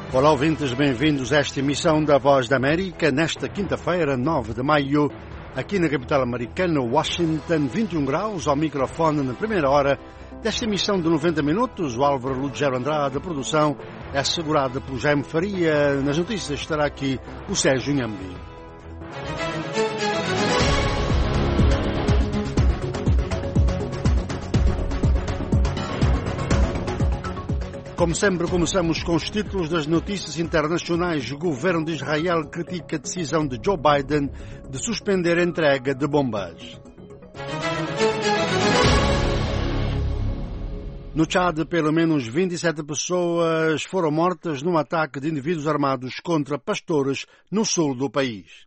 Olá, ouvintes, bem-vindos a esta emissão da Voz da América, nesta quinta-feira, 9 de maio, aqui na capital americana, Washington, 21 graus, ao microfone na primeira hora desta emissão de 90 minutos. O Álvaro Lugero Andrade, a produção é assegurada pelo Jaime Faria. Nas notícias estará aqui o Sérgio Inhambi. Como sempre, começamos com os títulos das notícias internacionais. O governo de Israel critica a decisão de Joe Biden de suspender a entrega de bombas. No Tchad, pelo menos 27 pessoas foram mortas num ataque de indivíduos armados contra pastores no sul do país.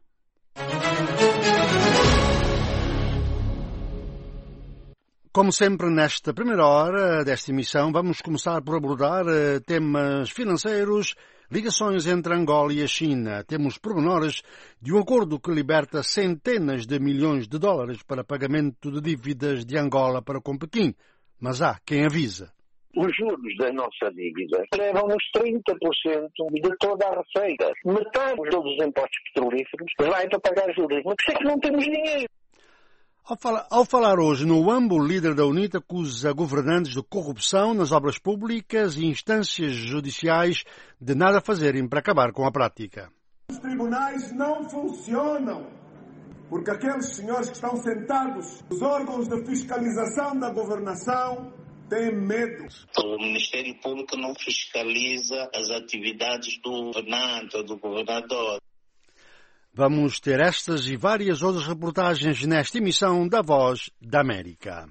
Como sempre, nesta primeira hora desta emissão, vamos começar por abordar temas financeiros, ligações entre Angola e a China. Temos pormenores de um acordo que liberta centenas de milhões de dólares para pagamento de dívidas de Angola para com Pequim. Mas há quem avisa. Os juros da nossa dívida levam-nos 30% de toda a receita. Metade de todos os impostos petrolíferos vai para pagar juros. Mas por isso é que não temos dinheiro? Ao falar hoje no UAMB, o líder da UNITA acusa governantes de corrupção nas obras públicas e instâncias judiciais de nada fazerem para acabar com a prática. Os tribunais não funcionam porque aqueles senhores que estão sentados nos órgãos de fiscalização da governação têm medo. O Ministério Público não fiscaliza as atividades do governante ou do governador. Vamos ter estas e várias outras reportagens nesta emissão da Voz da América.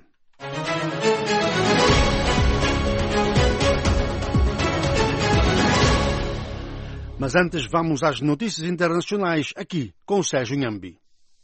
Mas antes vamos às notícias internacionais aqui com o Sérgio Inhambi.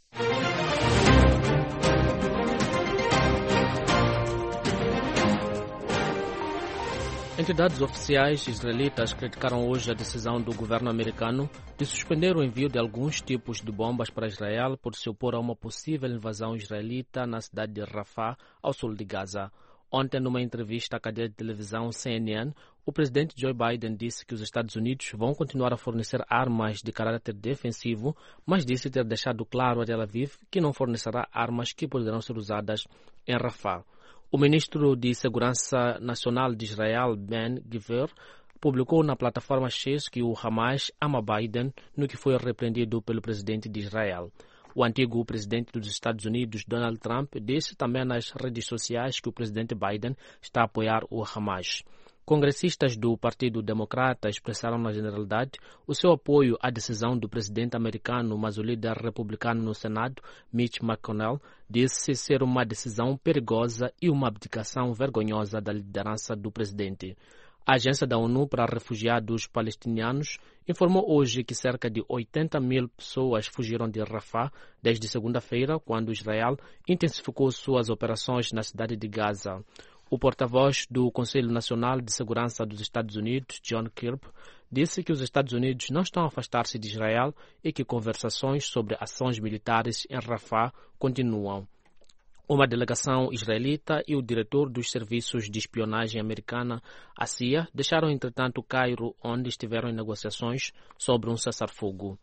Entidades oficiais israelitas criticaram hoje a decisão do governo americano de suspender o envio de alguns tipos de bombas para Israel por se opor a uma possível invasão israelita na cidade de Rafah, ao sul de Gaza. Ontem, numa entrevista à cadeia de televisão CNN, o presidente Joe Biden disse que os Estados Unidos vão continuar a fornecer armas de caráter defensivo, mas disse ter deixado claro a Tel Aviv que não fornecerá armas que poderão ser usadas em Rafah. O ministro de Segurança Nacional de Israel, Ben Gvir, publicou na plataforma X que o Hamas ama Biden, no que foi repreendido pelo presidente de Israel. O antigo presidente dos Estados Unidos, Donald Trump, disse também nas redes sociais que o presidente Biden está a apoiar o Hamas. Congressistas do Partido Democrata expressaram na generalidade o seu apoio à decisão do presidente americano, mas o líder republicano no Senado, Mitch McConnell, disse ser uma decisão perigosa e uma abdicação vergonhosa da liderança do presidente. A Agência da ONU para Refugiados Palestinianos informou hoje que cerca de 80 mil pessoas fugiram de Rafah desde segunda-feira, quando Israel intensificou suas operações na cidade de Gaza. O porta-voz do Conselho Nacional de Segurança dos Estados Unidos, John Kirby, disse que os Estados Unidos não estão a afastar-se de Israel e que conversações sobre ações militares em Rafah continuam. Uma delegação israelita e o diretor dos serviços de espionagem americana, a CIA, deixaram entretanto o Cairo, onde estiveram em negociações sobre um cessar-fogo.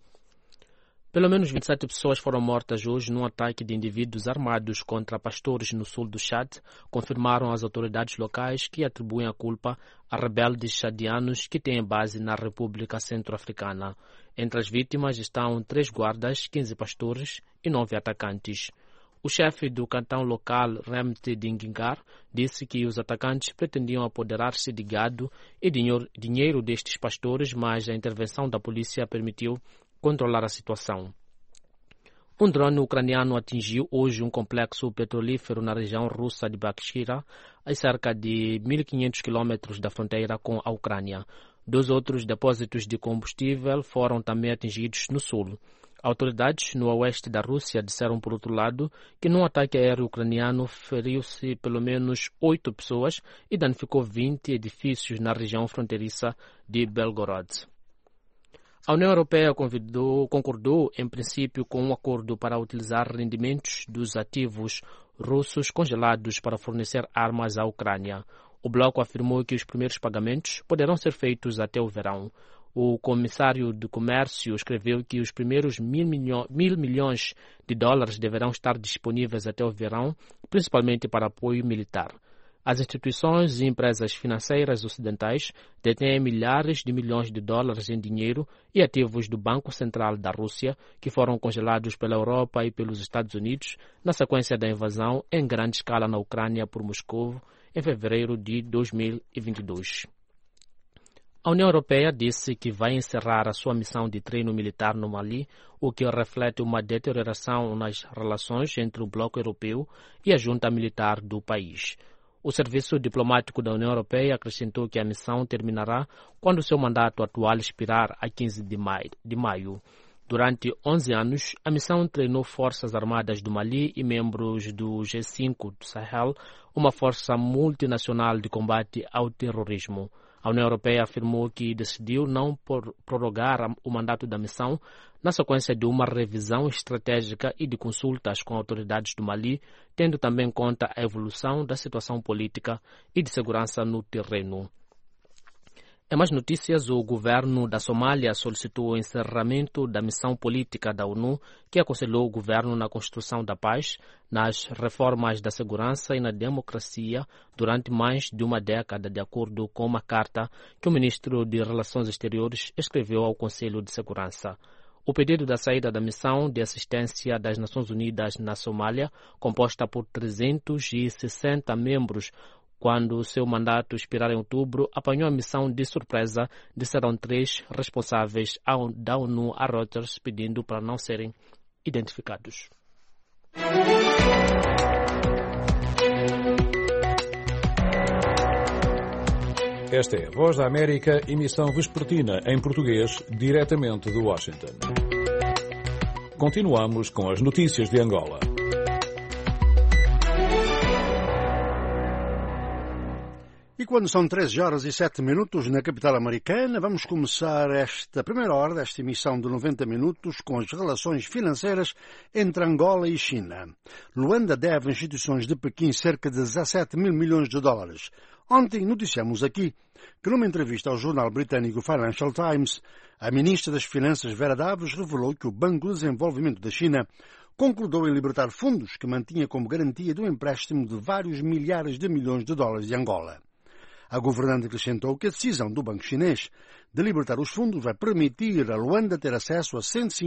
Pelo menos 27 pessoas foram mortas hoje num ataque de indivíduos armados contra pastores no sul do Chad, confirmaram as autoridades locais, que atribuem a culpa a rebeldes chadianos que têm base na República Centro-Africana. Entre as vítimas estão 3 guardas, 15 pastores e 9 atacantes. O chefe do cantão local, Remt Dingingar, disse que os atacantes pretendiam apoderar-se de gado e dinheiro destes pastores, mas a intervenção da polícia permitiu controlar a situação. Um drone ucraniano atingiu hoje um complexo petrolífero na região russa de Bakhchira, a cerca de 1.500 quilômetros da fronteira com a Ucrânia. 2 outros depósitos de combustível foram também atingidos no sul. Autoridades no oeste da Rússia disseram, por outro lado, que num ataque aéreo ucraniano feriu-se pelo menos 8 pessoas e danificou 20 edifícios na região fronteiriça de Belgorod. A União Europeia concordou, em princípio, com um acordo para utilizar rendimentos dos ativos russos congelados para fornecer armas à Ucrânia. O bloco afirmou que os primeiros pagamentos poderão ser feitos até o verão. O comissário de comércio escreveu que os primeiros mil milhões de dólares deverão estar disponíveis até o verão, principalmente para apoio militar. As instituições e empresas financeiras ocidentais detêm milhares de milhões de dólares em dinheiro e ativos do Banco Central da Rússia, que foram congelados pela Europa e pelos Estados Unidos na sequência da invasão em grande escala na Ucrânia por Moscou em fevereiro de 2022. A União Europeia disse que vai encerrar a sua missão de treino militar no Mali, o que reflete uma deterioração nas relações entre o bloco europeu e a junta militar do país. O Serviço Diplomático da União Europeia acrescentou que a missão terminará quando seu mandato atual expirar a 15 de maio. Durante 11 anos, a missão treinou forças armadas do Mali e membros do G5 do Sahel, uma força multinacional de combate ao terrorismo. A União Europeia afirmou que decidiu não prorrogar o mandato da missão na sequência de uma revisão estratégica e de consultas com autoridades do Mali, tendo também em conta a evolução da situação política e de segurança no terreno. Em mais notícias, o governo da Somália solicitou o encerramento da missão política da ONU, que aconselhou o governo na construção da paz, nas reformas da segurança e na democracia durante mais de uma década, de acordo com uma carta que o ministro de Relações Exteriores escreveu ao Conselho de Segurança. O pedido da saída da missão de assistência das Nações Unidas na Somália, composta por 360 membros, quando seu mandato expirar em outubro, apanhou a missão de surpresa, disseram 3 responsáveis da ONU a Reuters, pedindo para não serem identificados. Esta é a Voz da América, emissão vespertina em português, diretamente de Washington. Continuamos com as notícias de Angola. E quando são 13h07 na capital americana, vamos começar esta primeira hora desta emissão de 90 minutos com as relações financeiras entre Angola e China. Luanda deve a instituições de Pequim cerca de 17 mil milhões de dólares. Ontem noticiamos aqui que numa entrevista ao jornal britânico Financial Times, a ministra das Finanças Vera Davos revelou que o Banco de Desenvolvimento da China concordou em libertar fundos que mantinha como garantia do empréstimo de vários milhares de milhões de dólares de Angola. A governante acrescentou que a decisão do Banco Chinês de libertar os fundos vai permitir a Luanda ter acesso a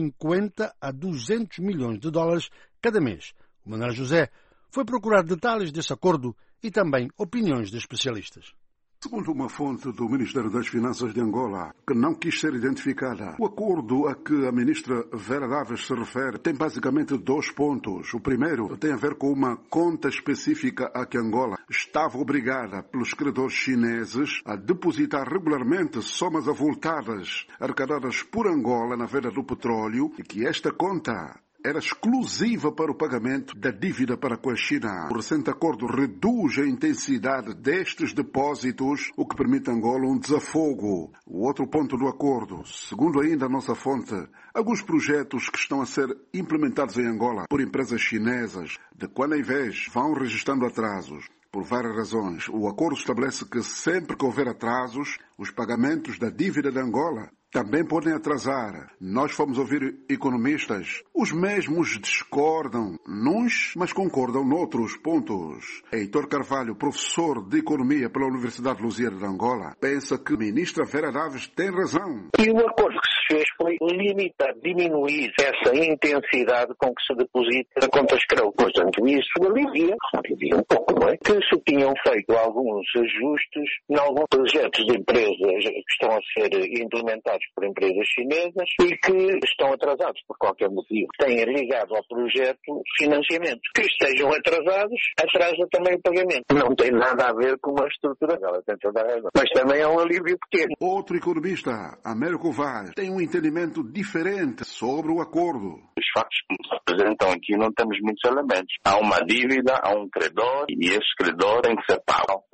150 a 200 milhões de dólares cada mês. O Manuel José foi procurar detalhes desse acordo e também opiniões de especialistas. Segundo uma fonte do Ministério das Finanças de Angola, que não quis ser identificada, o acordo a que a ministra Vera Davos se refere tem basicamente 2 pontos. O primeiro tem a ver com uma conta específica a que Angola estava obrigada pelos credores chineses a depositar regularmente somas avultadas arrecadadas por Angola na venda do petróleo e que esta conta era exclusiva para o pagamento da dívida para com a China. O recente acordo reduz a intensidade destes depósitos, o que permite a Angola um desafogo. O outro ponto do acordo, segundo ainda a nossa fonte, alguns projetos que estão a ser implementados em Angola por empresas chinesas, de quando em vez vão registrando atrasos. Por várias razões. O acordo estabelece que sempre que houver atrasos, os pagamentos da dívida de Angola também podem atrasar. Nós fomos ouvir economistas. Os mesmos discordam nuns, mas concordam noutros pontos. Heitor Carvalho, professor de Economia pela Universidade Lusíada de Angola, pensa que a ministra Vera Davos tem razão. E o acordo que se fez foi limitar, diminuir essa intensidade com que se deposita a contas crowd. Portanto, isso alivia um pouco, não é? Que se tinham feito alguns ajustes em alguns projetos de empresas que estão a ser implementados por empresas chinesas e que estão atrasados por qualquer motivo. Têm ligado ao projeto financiamento. Que estejam atrasados, atrasa também o pagamento. Não tem nada a ver com uma estrutura. Ela tem toda a razão. Mas também é um alívio pequeno. Outro economista, Américo Vaz, tem um entendimento diferente sobre o acordo. Os fatos que nos apresentam aqui não temos muitos elementos. Há uma dívida, há um credor e esse credor tem que ser pago.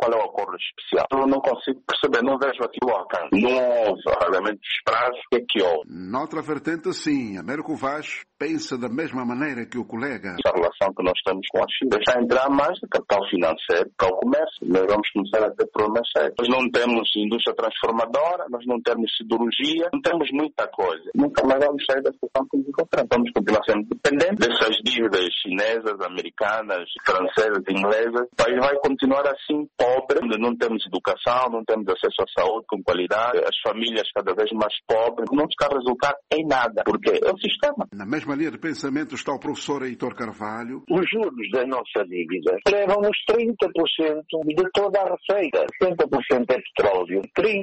qual é o acordo especial. Eu não consigo perceber, não vejo aqui o alcance. Não houve arrelamento dos prazos, o que é que houve? Noutra vertente, sim, Américo Vaz pensa da mesma maneira que o colega. A relação que nós temos com a China está a entrar mais de capital financeiro para o comércio. Nós vamos começar a ter problemas sérios. Nós não temos indústria transformadora, nós não temos siderurgia, não temos muita coisa. Nunca mais vamos sair da situação que nos encontramos. Vamos continuar sendo dependentes dessas dívidas chinesas, americanas, francesas, inglesas. O país vai continuar assim, pobre, onde não temos educação, não temos acesso à saúde com qualidade, as famílias cada vez mais pobres. Não está a resultar em nada, porque é o sistema. Na mesma linha de pensamento está o professor Heitor Carvalho. Os juros da nossa dívida levam-nos 30% de toda a receita. 70% é petróleo,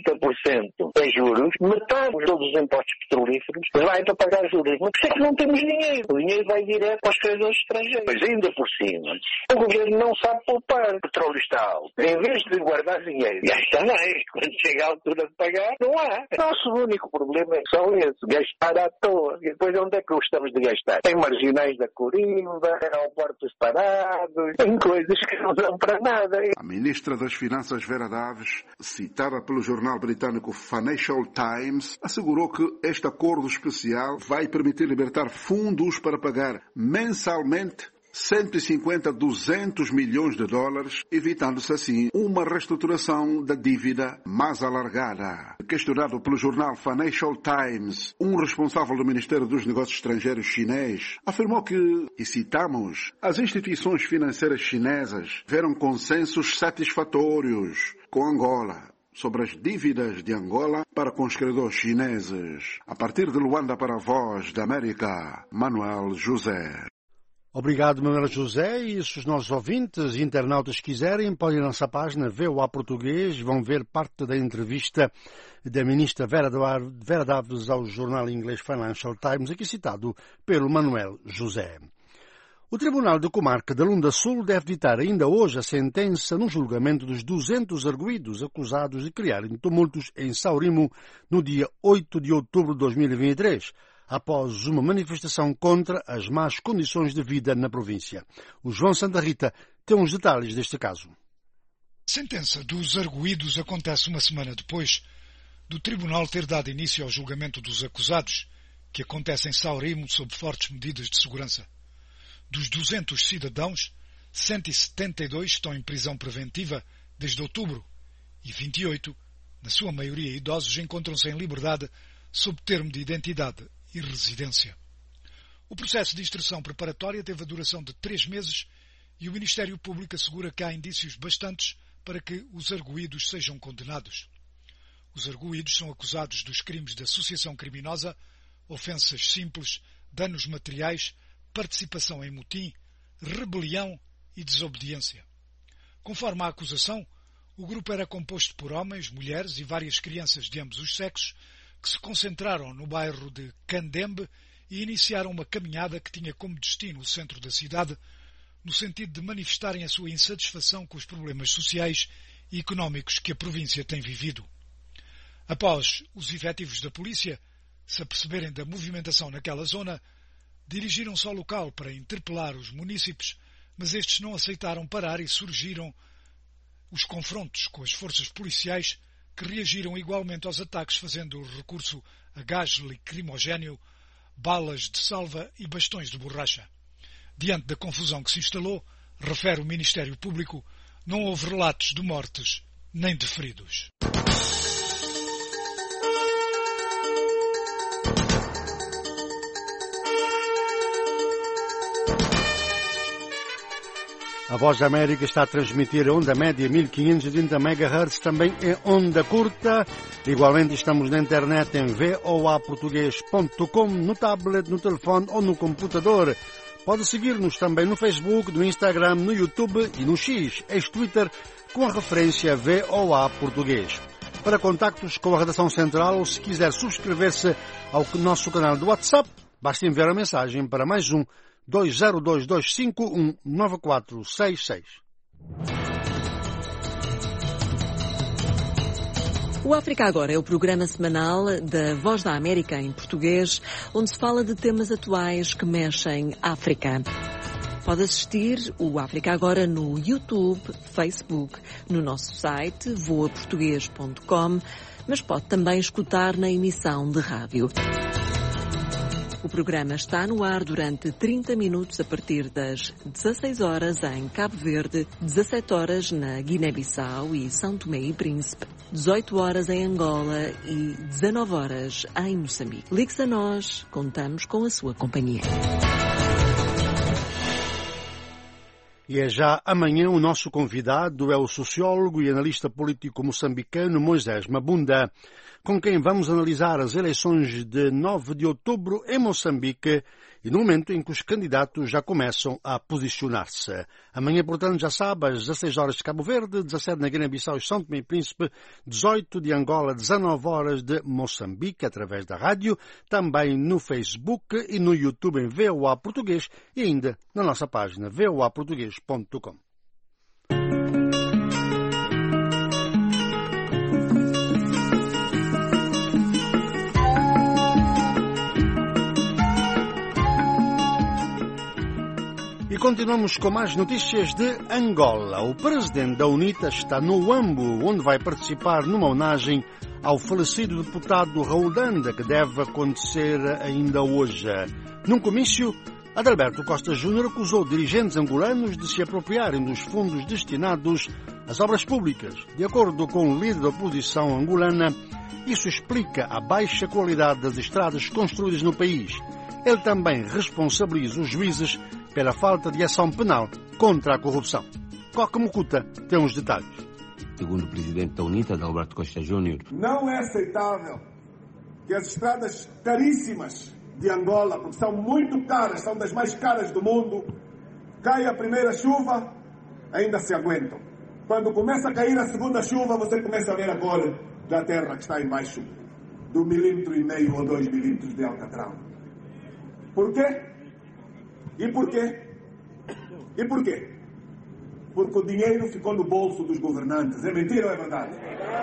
30% é juros, metade de todos os impostos petrolíferos vai para pagar juros. Mas por isso é que não temos dinheiro. O dinheiro vai direto para os credores estrangeiros. Mas ainda por cima, o governo não sabe poupar. O petróleo está alto. Em vez de guardar dinheiro, gasta mais. Quando chega a altura de pagar, não há. Nosso único problema é só esse, gastar à toa. E depois onde é que gostamos de gastar? Em marginais da Corimba, aeroportos parados, em coisas que não dão para nada. A ministra das Finanças, Vera Daves, citada pelo jornal britânico Financial Times, assegurou que este acordo especial vai permitir libertar fundos para pagar mensalmente 150 a 200 milhões de dólares, evitando-se assim uma reestruturação da dívida mais alargada. Questionado pelo jornal Financial Times, um responsável do Ministério dos Negócios Estrangeiros chinês afirmou que, e citamos, as instituições financeiras chinesas tiveram consensos satisfatórios com Angola sobre as dívidas de Angola para com os credores chineses. A partir de Luanda para a Voz da América, Manuel José. Obrigado, Manuel José. E se os nossos ouvintes e internautas quiserem, podem ir à nossa página VOA Português, vão ver parte da entrevista da ministra Vera Daves ao jornal inglês Financial Times, aqui citado pelo Manuel José. O Tribunal de Comarca da Lunda Sul deve ditar ainda hoje a sentença no julgamento dos 200 arguidos acusados de criarem tumultos em Saurimo no dia 8 de outubro de 2023. Após uma manifestação contra as más condições de vida na província. O João Santa Rita tem uns detalhes deste caso. A sentença dos arguidos acontece uma semana depois do Tribunal ter dado início ao julgamento dos acusados, que acontece em Saurimo sob fortes medidas de segurança. Dos 200 cidadãos, 172 estão em prisão preventiva desde outubro e 28, na sua maioria idosos, encontram-se em liberdade sob termo de identidade e residência. O processo de instrução preparatória teve a duração de 3 meses e o Ministério Público assegura que há indícios bastantes para que os arguidos sejam condenados. Os arguidos são acusados dos crimes de associação criminosa, ofensas simples, danos materiais, participação em motim, rebelião e desobediência. Conforme a acusação, o grupo era composto por homens, mulheres e várias crianças de ambos os sexos que se concentraram no bairro de Candembe e iniciaram uma caminhada que tinha como destino o centro da cidade, no sentido de manifestarem a sua insatisfação com os problemas sociais e económicos que a província tem vivido. Após os efetivos da polícia se aperceberem da movimentação naquela zona, dirigiram-se ao local para interpelar os munícipes, mas estes não aceitaram parar e surgiram os confrontos com as forças policiais, que reagiram igualmente aos ataques fazendo recurso a gás lacrimogéneo, balas de salva e bastões de borracha. Diante da confusão que se instalou, refere o Ministério Público, não houve relatos de mortes nem de feridos. A Voz da América está a transmitir a onda média 1530 MHz, também em onda curta. Igualmente estamos na internet em voaportugues.com, no tablet, no telefone ou no computador. Pode seguir-nos também no Facebook, no Instagram, no YouTube e no X, ex-Twitter, com a referência VOA Português. Para contactos com a redação central ou se quiser subscrever-se ao nosso canal do WhatsApp, basta enviar a mensagem para mais 20225194666. O África Agora é o programa semanal da Voz da América em português, onde se fala de temas atuais que mexem África. Pode assistir o África Agora no YouTube, Facebook, no nosso site voaportugues.com, mas pode também escutar na emissão de rádio. O programa está no ar durante 30 minutos a partir das 16 horas em Cabo Verde, 17 horas na Guiné-Bissau e São Tomé e Príncipe, 18 horas em Angola e 19 horas em Moçambique. Ligue-se a nós, contamos com a sua companhia. E é já amanhã o nosso convidado é o sociólogo e analista político moçambicano Moisés Mabunda, com quem vamos analisar as eleições de 9 de outubro em Moçambique e no momento em que os candidatos já começam a posicionar-se. Amanhã, portanto, já sabe, às 16 horas de Cabo Verde, 17 na Guiné-Bissau e São Tomé e Príncipe, 18 de Angola, 19 horas de Moçambique, através da rádio, também no Facebook e no YouTube em VOA Português e ainda na nossa página voaportugues.com. E continuamos com mais notícias de Angola. O presidente da UNITA está no Huambo, onde vai participar numa homenagem ao falecido deputado Raul Danda, que deve acontecer ainda hoje. Num comício, Adalberto Costa Júnior acusou dirigentes angolanos de se apropriarem dos fundos destinados às obras públicas. De acordo com o líder da oposição angolana, isso explica a baixa qualidade das estradas construídas no país. Ele também responsabiliza os juízes pela falta de ação penal contra a corrupção. Coque Mucuta tem os detalhes. Segundo o presidente da UNITA, Adalberto Costa Júnior, não é aceitável que as estradas caríssimas de Angola, porque são muito caras, são das mais caras do mundo, caia a primeira chuva, ainda se aguentam. Quando começa a cair a segunda chuva, você começa a ver a cor da terra que está embaixo do 1,5 milímetro ou 2 milímetros de alcatrão. Por quê? E por quê? E por quê? Porque o dinheiro ficou no bolso dos governantes. É mentira ou é verdade?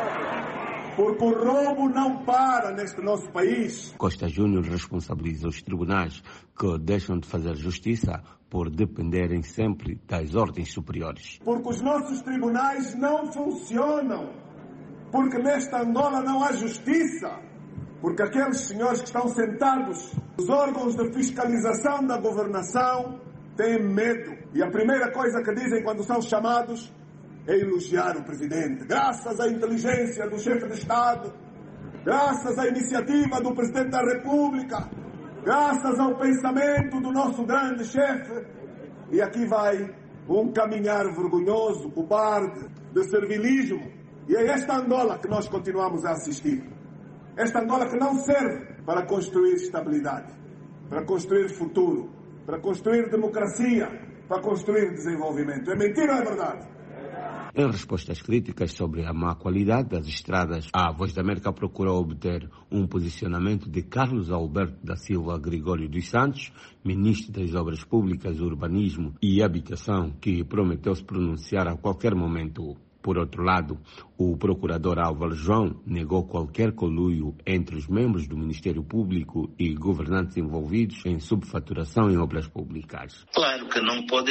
Porque o roubo não para neste nosso país. Costa Júnior responsabiliza os tribunais que deixam de fazer justiça por dependerem sempre das ordens superiores. Porque os nossos tribunais não funcionam. Porque nesta Angola não há justiça. Porque aqueles senhores que estão sentados nos órgãos de fiscalização da governação têm medo. E a primeira coisa que dizem quando são chamados é elogiar o presidente. Graças à inteligência do chefe de Estado, graças à iniciativa do presidente da República, graças ao pensamento do nosso grande chefe. E aqui vai um caminhar vergonhoso, cobarde, de servilismo. E é esta Angola que nós continuamos a assistir. Esta Angola que não serve para construir estabilidade, para construir futuro, para construir democracia, para construir desenvolvimento. É mentira ou é verdade? Em resposta às críticas sobre a má qualidade das estradas, a Voz da América procurou obter um posicionamento de Carlos Alberto da Silva Gregório dos Santos, ministro das Obras Públicas, Urbanismo e Habitação, que prometeu se pronunciar a qualquer momento. Por outro lado, o procurador Álvaro João negou qualquer conluio entre os membros do Ministério Público e governantes envolvidos em subfaturação em obras públicas. Claro que não pode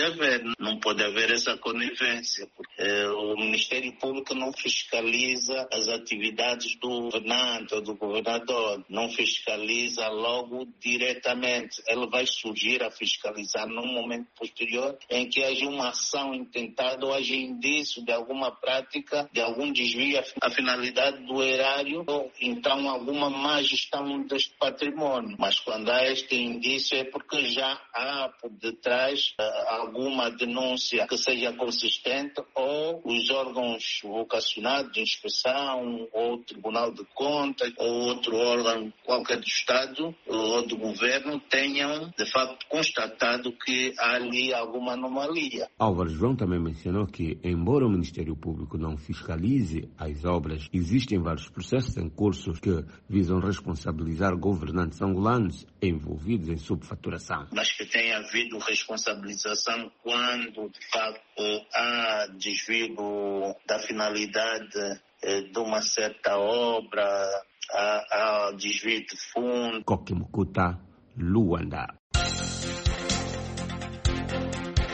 haver essa conivência, porque o Ministério Público não fiscaliza as atividades do governante ou do governador, não fiscaliza logo diretamente. Ele vai surgir a fiscalizar num momento posterior em que haja uma ação intentada ou haja indício de alguma prática, de algum desvio à finalidade do erário ou então alguma má gestão deste património. Mas quando há este indício é porque já há por detrás alguma denúncia que seja consistente ou os órgãos vocacionados de inspeção ou o Tribunal de Contas ou outro órgão qualquer do Estado ou do Governo tenham de facto constatado que há ali alguma anomalia. Álvaro João também mencionou que, embora o Ministério Público não fiscalize as obras, existem vários processos em curso que visam responsabilizar governantes angolanos envolvidos em subfaturação. Mas que tenha havido responsabilização quando, de facto, há desvio da finalidade de uma certa obra, há desvio de fundo. Coque Mucuta, Luanda.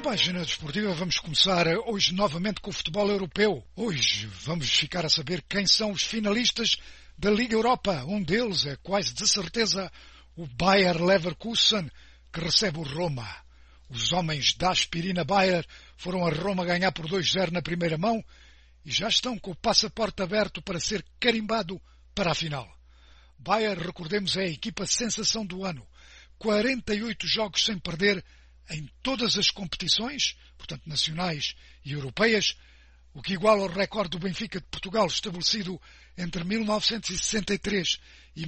página desportiva vamos começar hoje novamente com o futebol europeu. Hoje vamos ficar a saber quem são os finalistas da Liga Europa. Um deles é quase de certeza o Bayer Leverkusen, que recebe o Roma. Os homens da aspirina Bayer foram a Roma ganhar por 2-0 na primeira mão e já estão com o passaporte aberto para ser carimbado para a final. Bayer, recordemos, é a equipa sensação do ano. 48 jogos sem perder em todas as competições, portanto nacionais e europeias, o que iguala ao recorde do Benfica de Portugal estabelecido entre 1963 e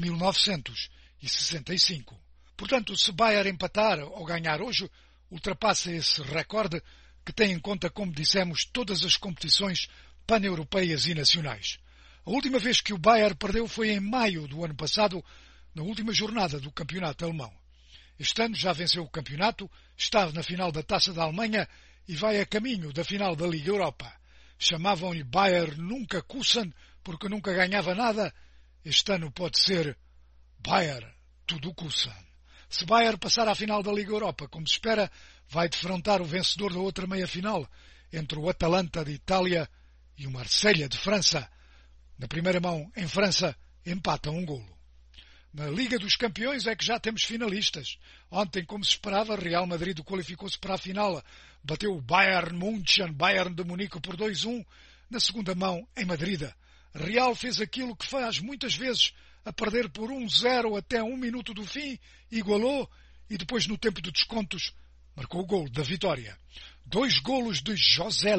1965. Portanto, se Bayer empatar ou ganhar hoje, ultrapassa esse recorde que tem em conta, como dissemos, todas as competições pan-europeias e nacionais. A última vez que o Bayer perdeu foi em maio do ano passado, na última jornada do campeonato alemão. Este ano já venceu o campeonato, está na final da Taça da Alemanha e vai a caminho da final da Liga Europa. Chamavam-lhe Bayer Nunca Kusen porque nunca ganhava nada. Este ano pode ser Bayer Tudo Kusen. Se Bayer passar à final da Liga Europa, como se espera, vai defrontar o vencedor da outra meia-final entre o Atalanta de Itália e o Marselha de França. Na primeira mão, em França, empatam um golo. Na Liga dos Campeões é que já temos finalistas. Ontem, como se esperava, Real Madrid qualificou-se para a final. Bateu o Bayern München, Bayern de Munique por 2-1. Na segunda mão, em Madrid. Real fez aquilo que faz muitas vezes, a perder por 1-0 até 1 minuto do fim, igualou e depois, no tempo de descontos, marcou o golo da vitória. 2 golos de José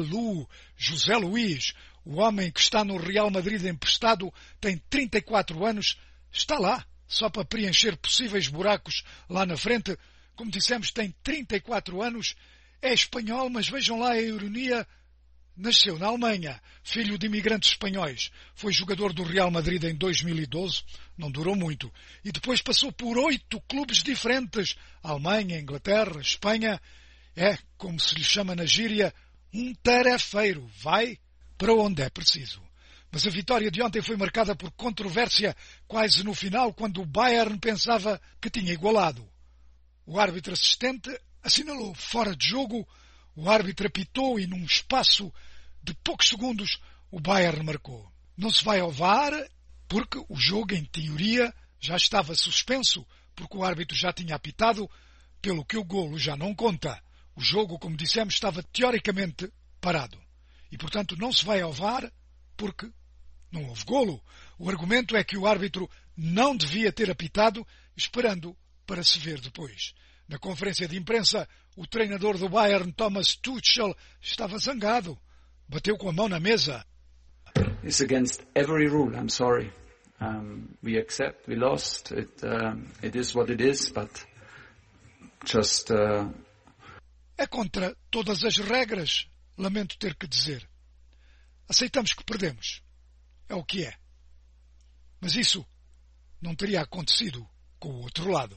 Luís, o homem que está no Real Madrid emprestado, tem 34 anos, está lá, só para preencher possíveis buracos lá na frente. Como dissemos, tem 34 anos, é espanhol, mas vejam lá a ironia, nasceu na Alemanha, filho de imigrantes espanhóis, foi jogador do Real Madrid em 2012, não durou muito, e depois passou por 8 clubes diferentes, Alemanha, Inglaterra, Espanha. É, como se lhe chama na gíria, um tarefeiro, vai para onde é preciso. Mas a vitória de ontem foi marcada por controvérsia quase no final, quando o Bayern pensava que tinha igualado. O árbitro assistente assinalou fora de jogo, o árbitro apitou e num espaço de poucos segundos o Bayern marcou. Não se vai ao VAR porque o jogo, em teoria, já estava suspenso, porque o árbitro já tinha apitado, pelo que o golo já não conta. O jogo, como dissemos, estava teoricamente parado. E, portanto, não se vai ao VAR porque não houve golo. O argumento é que o árbitro não devia ter apitado, esperando para se ver depois. Na conferência de imprensa, o treinador do Bayern, Thomas Tuchel, estava zangado. Bateu com a mão na mesa. It's against every rule, I'm sorry. We accept, we lost. It is what it is, but just... É contra todas as regras, lamento ter que dizer. Aceitamos que perdemos. É o que é. Mas isso não teria acontecido com o outro lado.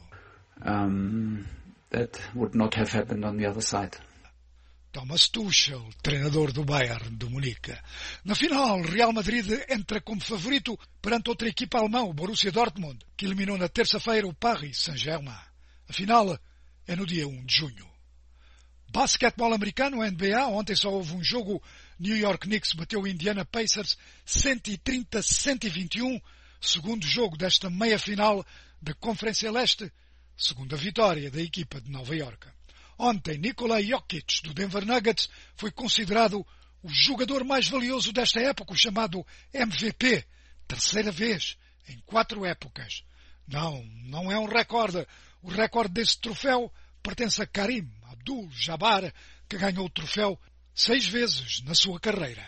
That would not have happened on the other side. Thomas Tuchel, treinador do Bayern de Munique. Na final, Real Madrid entra como favorito perante outra equipa alemã, o Borussia Dortmund, que eliminou na terça-feira o Paris Saint-Germain. A final é no dia 1 de junho. Basquetebol americano, NBA, ontem só houve um jogo. New York Knicks bateu o Indiana Pacers 130-121, segundo jogo desta meia-final da Conferência Leste, segunda vitória da equipa de Nova Iorque. Ontem, Nikola Jokic, do Denver Nuggets, foi considerado o jogador mais valioso desta época, o chamado MVP, terceira vez em 4 épocas. Não é um recorde. O recorde desse troféu pertence a Karim Abdul-Jabbar, que ganhou o troféu 6 vezes na sua carreira.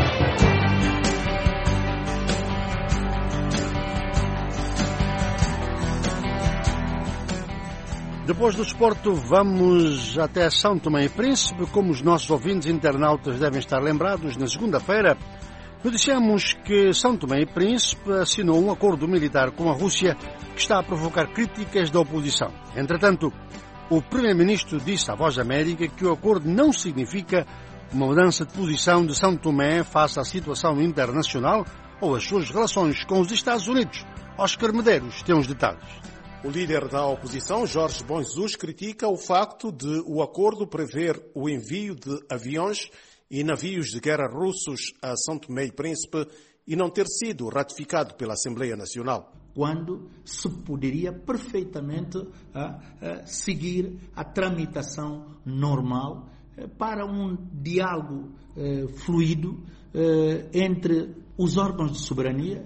Depois do desporto, vamos até São Tomé e Príncipe. Como os nossos ouvintes internautas devem estar lembrados, na segunda-feira noticiamos que São Tomé e Príncipe assinou um acordo militar com a Rússia que está a provocar críticas da oposição. Entretanto, o primeiro-ministro disse à Voz da América que o acordo não significa uma mudança de posição de São Tomé face à situação internacional ou às suas relações com os Estados Unidos. Oscar Medeiros tem os detalhes. O líder da oposição, Jorge Bom Jesus, critica o facto de o acordo prever o envio de aviões e navios de guerra russos a São Tomé e Príncipe e não ter sido ratificado pela Assembleia Nacional. Quando se poderia perfeitamente seguir a tramitação normal para um diálogo fluido entre os órgãos de soberania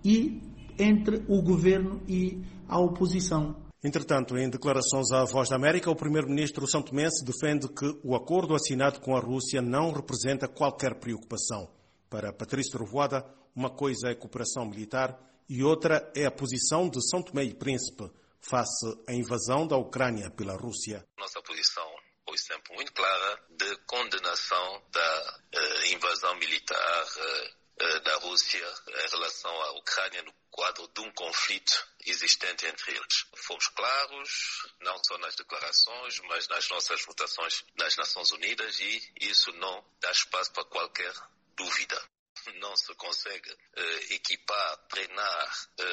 e entre o governo e a oposição. Entretanto, em declarações à Voz da América, o primeiro-ministro santomense defende que o acordo assinado com a Rússia não representa qualquer preocupação. Para Patrício Trovoada, uma coisa é a cooperação militar e outra é a posição de São Tomé e Príncipe face à invasão da Ucrânia pela Rússia. Nossa posição foi sempre muito clara de condenação da invasão militar da Rússia em relação à Ucrânia no quadro de um conflito existente entre eles. Fomos claros, não só nas declarações, mas nas nossas votações nas Nações Unidas e isso não dá espaço para qualquer dúvida. Não se consegue equipar, treinar,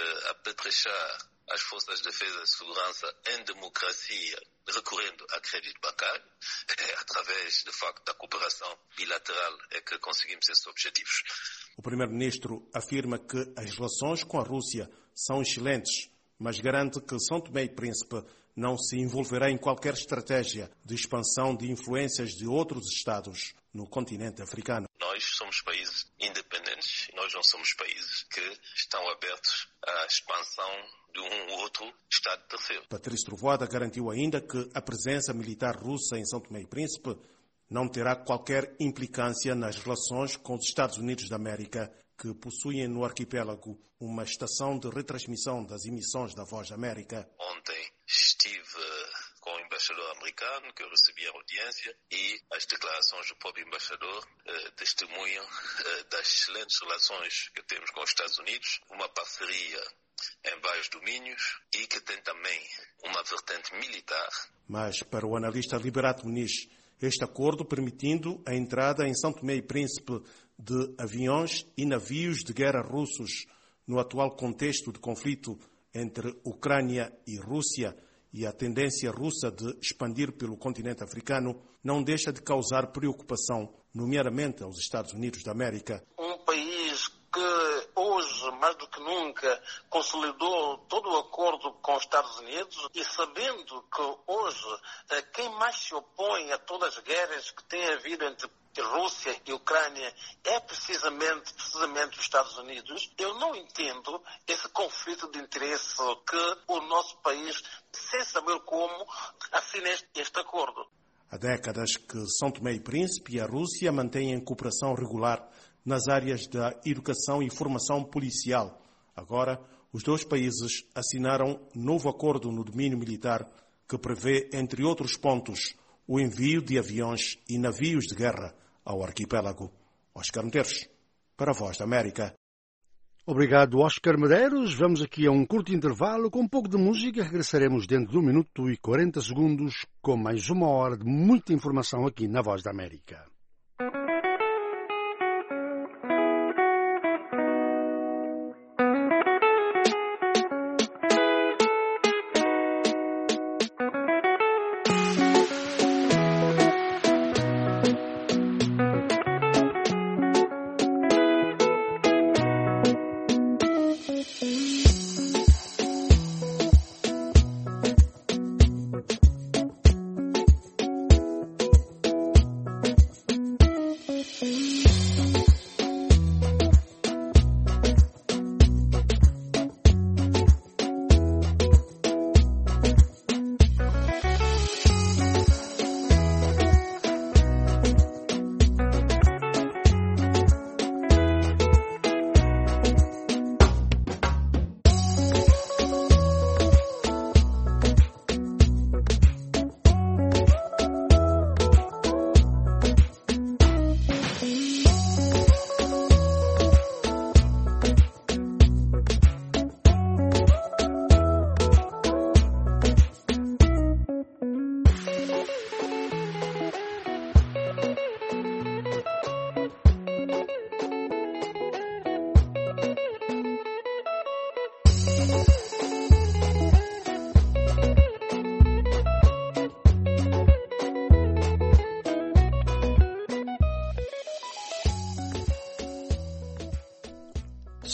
apetrechar as forças de defesa e segurança em democracia recorrendo a crédito bancário. Através, de facto, da cooperação bilateral é que conseguimos esses objetivos. O primeiro-ministro afirma que as relações com a Rússia são excelentes, mas garante que São Tomé e Príncipe não se envolverá em qualquer estratégia de expansão de influências de outros Estados no continente africano. Nós somos países independentes, nós não somos países que estão abertos à expansão de um outro Estado terceiro. Patrício Trovoada garantiu ainda que a presença militar russa em São Tomé e Príncipe não terá qualquer implicância nas relações com os Estados Unidos da América, que possuem no arquipélago uma estação de retransmissão das emissões da Voz da América. Ontem estive com o embaixador americano, que eu recebi a audiência, e as declarações do próprio embaixador testemunham das excelentes relações que temos com os Estados Unidos, uma parceria em vários domínios e que tem também uma vertente militar. Mas, para o analista Liberato Muniz, este acordo permitindo a entrada em São Tomé e Príncipe de aviões e navios de guerra russos no atual contexto de conflito entre Ucrânia e Rússia e a tendência russa de expandir pelo continente africano não deixa de causar preocupação, nomeadamente aos Estados Unidos da América. Um país que hoje, mais do que nunca, consolidou todo o acordo com os Estados Unidos e sabendo que hoje quem mais se opõe a todas as guerras que tem havido entre Rússia e Ucrânia é precisamente os Estados Unidos. Eu não entendo esse conflito de interesse que o nosso país, sem saber como, assina este acordo. Há décadas que São Tomé e Príncipe e a Rússia mantêm cooperação regular nas áreas da educação e formação policial. Agora, os dois países assinaram um novo acordo no domínio militar que prevê, entre outros pontos, o envio de aviões e navios de guerra ao arquipélago. Oscar Medeiros, para a Voz da América. Obrigado, Oscar Medeiros. Vamos aqui a um curto intervalo com um pouco de música. Regressaremos dentro de 1 minuto e 40 segundos com mais 1 hora de muita informação aqui na Voz da América.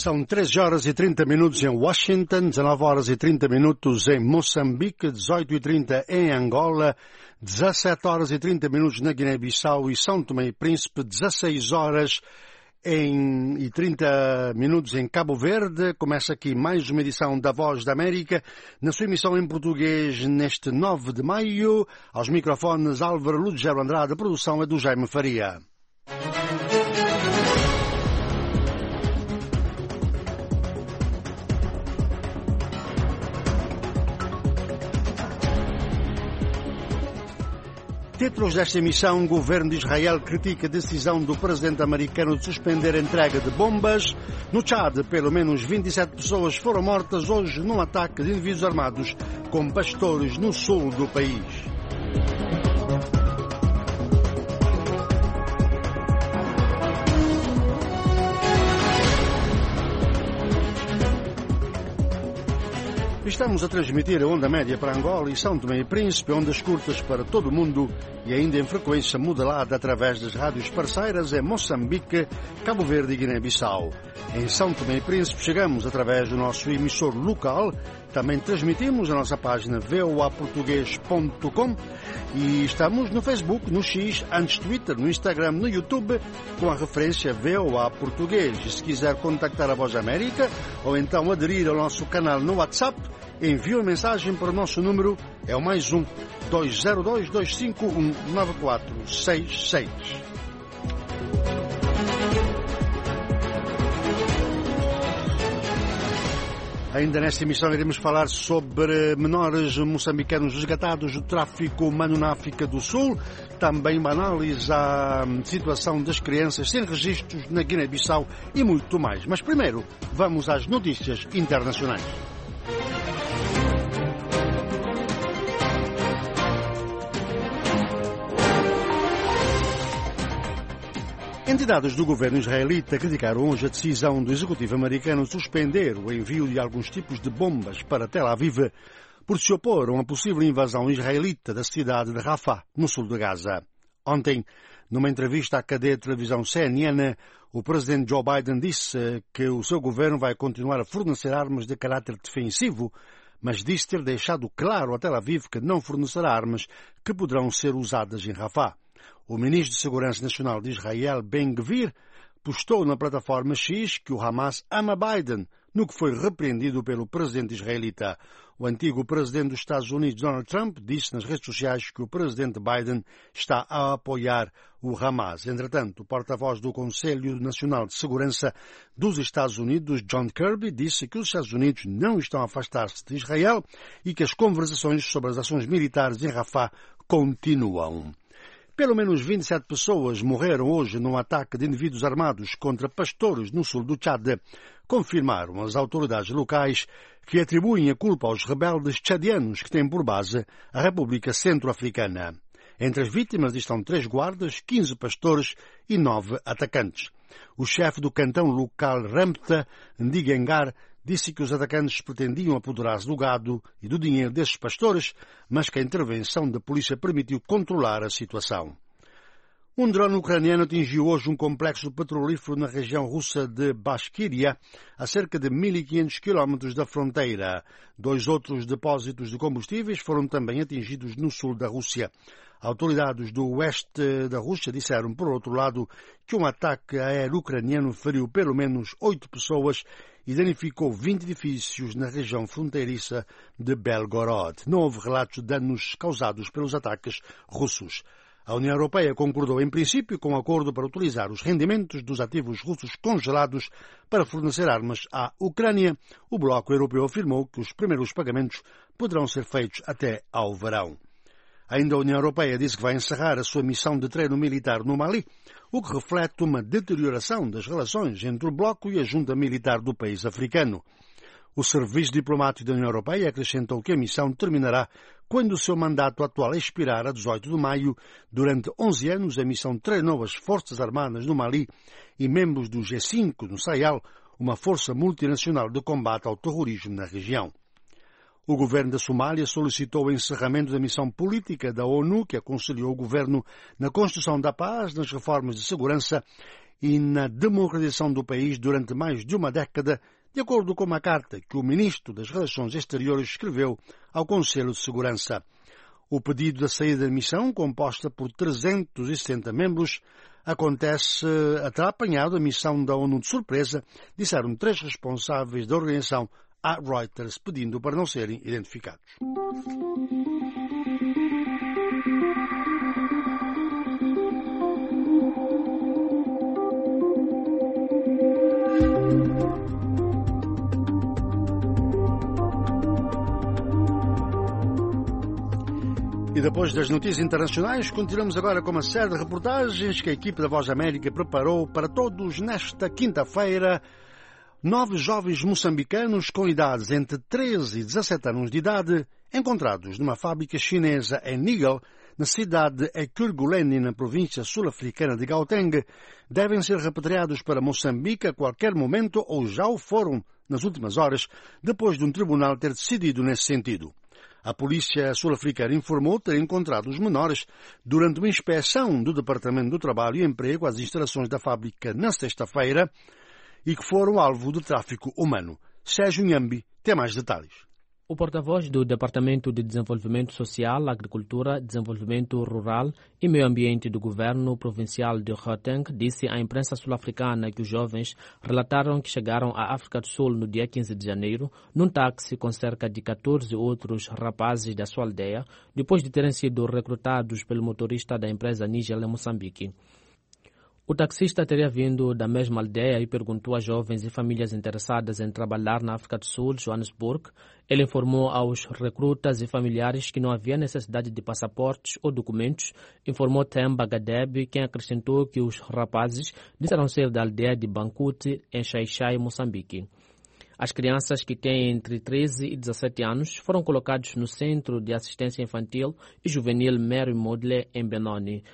São 13 horas e 30 minutos em Washington, 19 horas e 30 minutos em Moçambique, 18 e 30 em Angola, 17 horas e 30 minutos na Guiné-Bissau e São Tomé e Príncipe, 16 horas e 30 minutos em Cabo Verde. Começa aqui mais uma edição da Voz da América, na sua emissão em português neste 9 de maio. Aos microfones Álvaro Lugero Andrade, a produção é do Jaime Faria. Títulos desta emissão: o governo de Israel critica a decisão do presidente americano de suspender a entrega de bombas. No Tchad, pelo menos 27 pessoas foram mortas hoje num ataque de indivíduos armados com pastores no sul do país. Estamos a transmitir a onda média para Angola e São Tomé e Príncipe, ondas curtas para todo o mundo e ainda em frequência modulada através das rádios parceiras em Moçambique, Cabo Verde e Guiné-Bissau. Em São Tomé e Príncipe chegamos através do nosso emissor local. Também transmitimos a nossa página voaportugues.com e estamos no Facebook, no X, antes Twitter, no Instagram, no YouTube, com a referência VOA Português. E se quiser contactar a Voz América ou então aderir ao nosso canal no WhatsApp, envie uma mensagem para o nosso número, é o +1 202 251 9466. Ainda nesta emissão iremos falar sobre menores moçambicanos resgatados do tráfico humano na África do Sul, também uma análise à situação das crianças sem registros na Guiné-Bissau e muito mais. Mas primeiro, vamos às notícias internacionais. Entidades do governo israelita criticaram hoje a decisão do executivo americano de suspender o envio de alguns tipos de bombas para Tel Aviv por se opor a uma possível invasão israelita da cidade de Rafah, no sul de Gaza. Ontem, numa entrevista à cadeia de televisão CNN, o presidente Joe Biden disse que o seu governo vai continuar a fornecer armas de caráter defensivo, mas disse ter deixado claro a Tel Aviv que não fornecerá armas que poderão ser usadas em Rafah. O ministro de Segurança Nacional de Israel, Ben Gvir, postou na plataforma X que o Hamas ama Biden, no que foi repreendido pelo presidente israelita. O antigo presidente dos Estados Unidos, Donald Trump, disse nas redes sociais que o presidente Biden está a apoiar o Hamas. Entretanto, o porta-voz do Conselho Nacional de Segurança dos Estados Unidos, John Kirby, disse que os Estados Unidos não estão a afastar-se de Israel e que as conversações sobre as ações militares em Rafah continuam. Pelo menos 27 pessoas morreram hoje num ataque de indivíduos armados contra pastores no sul do Tchad. Confirmaram as autoridades locais que atribuem a culpa aos rebeldes tchadianos que têm por base a República Centro-Africana. Entre as vítimas estão 3 guardas, 15 pastores e 9 atacantes. O chefe do cantão local Ramta, Ndigengar, disse que os atacantes pretendiam apoderar-se do gado e do dinheiro desses pastores, mas que a intervenção da polícia permitiu controlar a situação. Um drone ucraniano atingiu hoje um complexo petrolífero na região russa de Bashkiria, a cerca de 1.500 quilómetros da fronteira. 2 outros depósitos de combustíveis foram também atingidos no sul da Rússia. Autoridades do oeste da Rússia disseram, por outro lado, que um ataque aéreo ucraniano feriu pelo menos 8 pessoas e danificou 20 edifícios na região fronteiriça de Belgorod. Não houve relatos de danos causados pelos ataques russos. A União Europeia concordou em princípio com o acordo para utilizar os rendimentos dos ativos russos congelados para fornecer armas à Ucrânia. O Bloco Europeu afirmou que os primeiros pagamentos poderão ser feitos até ao verão. Ainda a União Europeia disse que vai encerrar a sua missão de treino militar no Mali, o que reflete uma deterioração das relações entre o Bloco e a junta militar do país africano. O Serviço Diplomático da União Europeia acrescentou que a missão terminará quando o seu mandato atual expirar a 18 de maio. Durante 11 anos, a missão treinou as Forças Armadas no Mali e membros do G5 no Sahel, uma força multinacional de combate ao terrorismo na região. O governo da Somália solicitou o encerramento da missão política da ONU, que aconselhou o governo na construção da paz, nas reformas de segurança e na democratização do país durante mais de uma década, de acordo com uma carta que o Ministro das Relações Exteriores escreveu ao Conselho de Segurança. O pedido da saída da missão, composta por 360 membros, terá apanhado a missão da ONU de surpresa, disseram 3 responsáveis da organização à Reuters, pedindo para não serem identificados. E depois das notícias internacionais, continuamos agora com uma série de reportagens que a equipe da Voz da América preparou para todos nesta quinta-feira. 9 jovens moçambicanos com idades entre 13 e 17 anos de idade, encontrados numa fábrica chinesa em Nigel, na cidade de Ekurhuleni, na província sul-africana de Gauteng, devem ser repatriados para Moçambique a qualquer momento ou já o foram nas últimas horas, depois de um tribunal ter decidido nesse sentido. A polícia sul-africana informou ter encontrado os menores durante uma inspeção do Departamento do Trabalho e Emprego às instalações da fábrica na sexta-feira e que foram alvo de tráfico humano. Sérgio Nhambi tem mais detalhes. O porta-voz do Departamento de Desenvolvimento Social, Agricultura, Desenvolvimento Rural e Meio Ambiente do Governo Provincial de Gauteng disse à imprensa sul-africana que os jovens relataram que chegaram à África do Sul no dia 15 de janeiro num táxi com cerca de 14 outros rapazes da sua aldeia, depois de terem sido recrutados pelo motorista da empresa Nigel em Moçambique. O taxista teria vindo da mesma aldeia e perguntou a jovens e famílias interessadas em trabalhar na África do Sul, Johannesburg. Ele informou aos recrutas e familiares que não havia necessidade de passaportes ou documentos. Informou Themba Gadebe, quem acrescentou que os rapazes disseram ser da aldeia de Bankuti, em Xai-Xai, Moçambique. As crianças que têm entre 13 e 17 anos foram colocados no Centro de Assistência Infantil e Juvenil Mary Modley, em Benoni.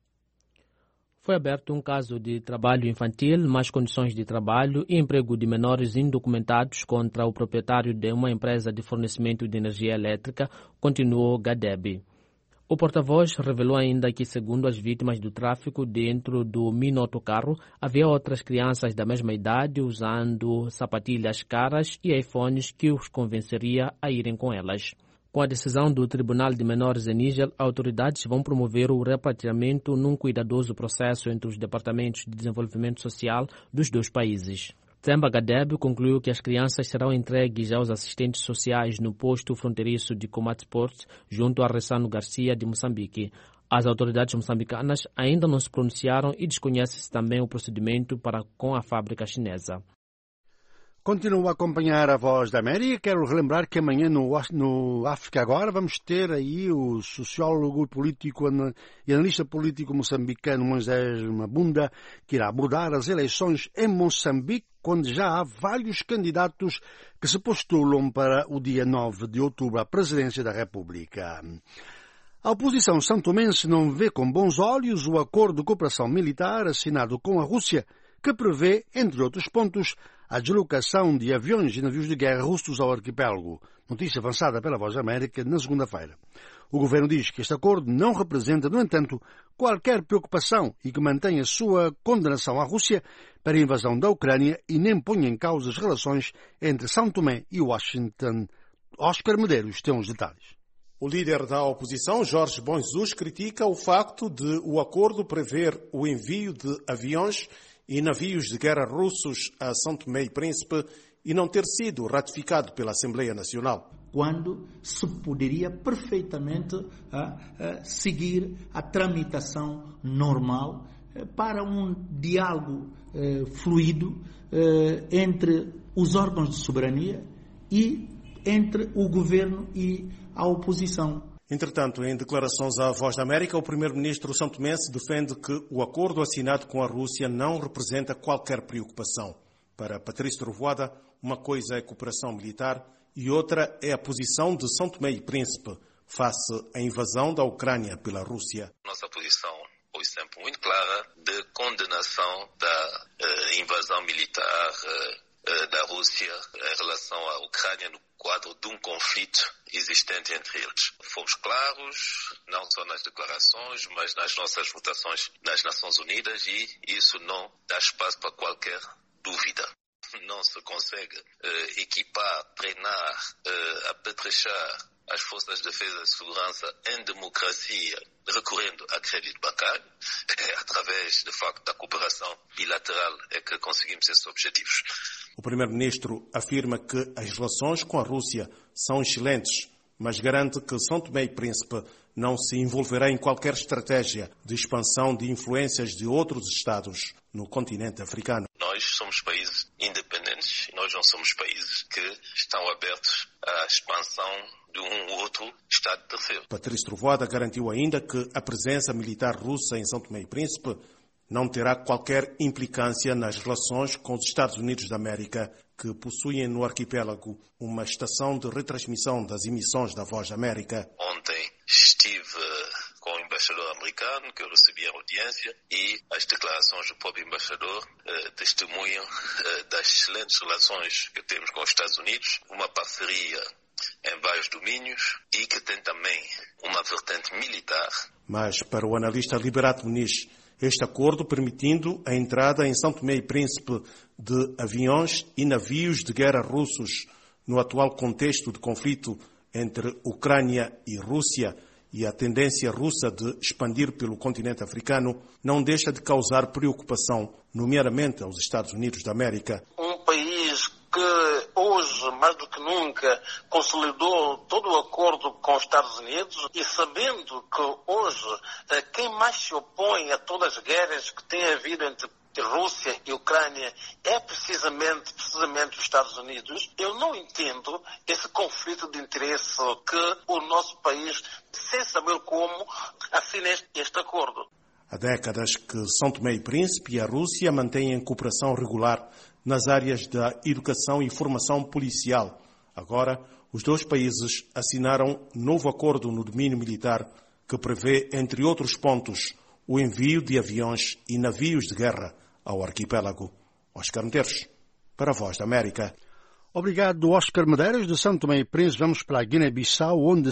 Foi aberto um caso de trabalho infantil, más condições de trabalho e emprego de menores indocumentados contra o proprietário de uma empresa de fornecimento de energia elétrica, continuou Gadebe. O porta-voz revelou ainda que, segundo as vítimas do tráfico dentro do mini-autocarro, havia outras crianças da mesma idade usando sapatilhas caras e iPhones que os convenceria a irem com elas. Com a decisão do Tribunal de Menores em Níger, autoridades vão promover o repatriamento num cuidadoso processo entre os departamentos de desenvolvimento social dos dois países. Themba Gadebe concluiu que as crianças serão entregues aos assistentes sociais no posto fronteiriço de Komati-Poort, junto a Ressano Garcia de Moçambique. As autoridades moçambicanas ainda não se pronunciaram e desconhece-se também o procedimento para com a fábrica chinesa. Continuo a acompanhar a Voz da América. Quero relembrar que amanhã no África Agora vamos ter aí o sociólogo político e analista político moçambicano Moisés Mabunda, que irá abordar as eleições em Moçambique, onde já há vários candidatos que se postulam para o dia 9 de outubro à presidência da República. A oposição santomense não vê com bons olhos o acordo de cooperação militar assinado com a Rússia, que prevê, entre outros pontos, a deslocação de aviões e navios de guerra russos ao arquipélago. Notícia avançada pela Voz da América na segunda-feira. O governo diz que este acordo não representa, no entanto, qualquer preocupação e que mantém a sua condenação à Rússia para a invasão da Ucrânia e nem põe em causa as relações entre São Tomé e Washington. Oscar Medeiros tem os detalhes. O líder da oposição, Jorge Bom Jesus, critica o facto de o acordo prever o envio de aviões e navios de guerra russos a São Tomé e Príncipe e não ter sido ratificado pela Assembleia Nacional. Quando se poderia perfeitamente seguir a tramitação normal para um diálogo fluido entre os órgãos de soberania e entre o governo e a oposição. Entretanto, em declarações à Voz da América, o primeiro-ministro santomense defende que o acordo assinado com a Rússia não representa qualquer preocupação. Para Patrício Trovoada, uma coisa é a cooperação militar e outra é a posição de São Tomé e Príncipe face à invasão da Ucrânia pela Rússia. Nossa posição foi sempre muito clara de condenação da invasão militar da Rússia em relação à Ucrânia no quadro de um conflito existente entre eles. Fomos claros, não só nas declarações, mas nas nossas votações nas Nações Unidas, e isso não dá espaço para qualquer dúvida. Não se consegue equipar, treinar, apetrechar as forças de defesa e segurança em democracia, recorrendo a crédito bancário. Através, de facto, da cooperação bilateral é que conseguimos esses objetivos. O primeiro-ministro afirma que as relações com a Rússia são excelentes, mas garante que São Tomé e Príncipe não se envolverá em qualquer estratégia de expansão de influências de outros Estados no continente africano. Nós somos países independentes, nós não somos países que estão abertos à expansão de um ou outro Estado terceiro. Patrício Trovoada garantiu ainda que a presença militar russa em São Tomé e Príncipe não terá qualquer implicância nas relações com os Estados Unidos da América, que possuem no arquipélago uma estação de retransmissão das emissões da Voz da América. Ontem estive com o embaixador americano, que eu recebi em audiência, e as declarações do próprio embaixador testemunham das excelentes relações que temos com os Estados Unidos, uma parceria em vários domínios e que tem também uma vertente militar. Mas, para o analista Liberato Muniz, este acordo permitindo a entrada em São Tomé e Príncipe de aviões e navios de guerra russos no atual contexto de conflito entre Ucrânia e Rússia e a tendência russa de expandir pelo continente africano não deixa de causar preocupação, nomeadamente aos Estados Unidos da América. Um país que hoje, mais do que nunca, consolidou todo o acordo com os Estados Unidos e sabendo que hoje quem mais se opõe a todas as guerras que tem havido entre Rússia e Ucrânia é precisamente os Estados Unidos. Eu não entendo esse conflito de interesse que o nosso país, sem saber como, assina este acordo. Há décadas que São Tomé e Príncipe e a Rússia mantêm cooperação regular nas áreas da educação e formação policial. Agora, os dois países assinaram um novo acordo no domínio militar que prevê, entre outros pontos, o envio de aviões e navios de guerra ao arquipélago. Oscar Medeiros, para a Voz da América. Obrigado, Oscar Medeiros. De São Tomé e Príncipe vamos para a Guiné-Bissau, onde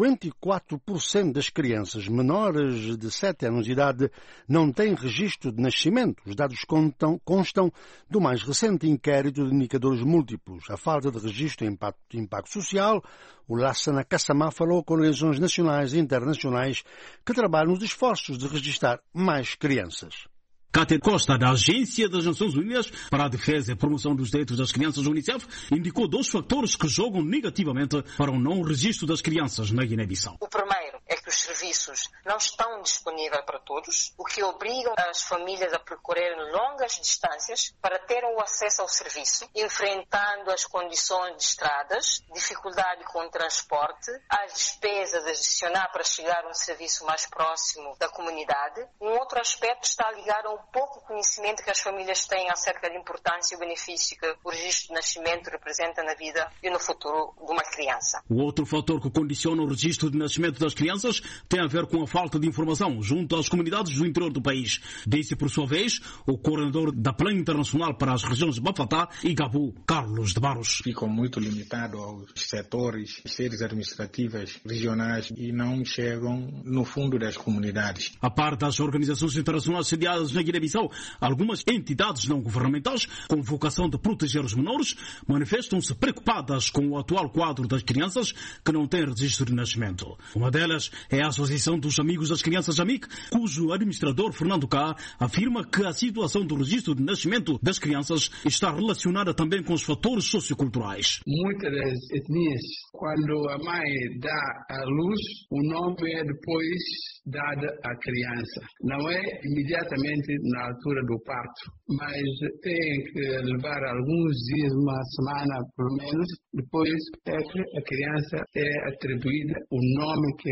54% das crianças menores de 7 anos de idade não têm registro de nascimento. Os dados constam do mais recente inquérito de indicadores múltiplos. A falta de registro e impacto social. O Lassana Kassamá falou com organizações nacionais e internacionais que trabalham nos esforços de registrar mais crianças. Cátia Costa, da Agência das Nações Unidas para a Defesa e Promoção dos Direitos das Crianças, UNICEF, indicou 2 fatores que jogam negativamente para o não registro das crianças na Guiné-Bissau. O primeiro é que os serviços não estão disponíveis para todos, o que obriga as famílias a percorrer longas distâncias para terem o acesso ao serviço, enfrentando as condições de estradas, dificuldade com o transporte, as despesas adicionais para chegar a um serviço mais próximo da comunidade. Um outro aspecto está ligado ao pouco conhecimento que as famílias têm acerca da importância e o benefício que o registro de nascimento representa na vida e no futuro de uma criança. O outro fator que condiciona o registro de nascimento das crianças tem a ver com a falta de informação junto às comunidades do interior do país. Disse, por sua vez, o coordenador da Plano Internacional para as regiões de Bafatá e Gabu, Carlos de Barros. Ficam muito limitados aos setores, sedes administrativas regionais e não chegam no fundo das comunidades. A par das organizações internacionais sediadas na Guiné-Bissau, algumas entidades não governamentais, com vocação de proteger os menores, manifestam-se preocupadas com o atual quadro das crianças que não têm registro de nascimento. Uma delas é a Associação dos Amigos das Crianças AMIC, cujo administrador, Fernando Cá, afirma que a situação do registro de nascimento das crianças está relacionada também com os fatores socioculturais. Muitas das etnias, quando a mãe dá à luz, o nome é depois dado à criança. Não é imediatamente na altura do parto, mas tem que levar alguns dias, uma semana pelo menos, depois é que a criança é atribuída o nome que ela vai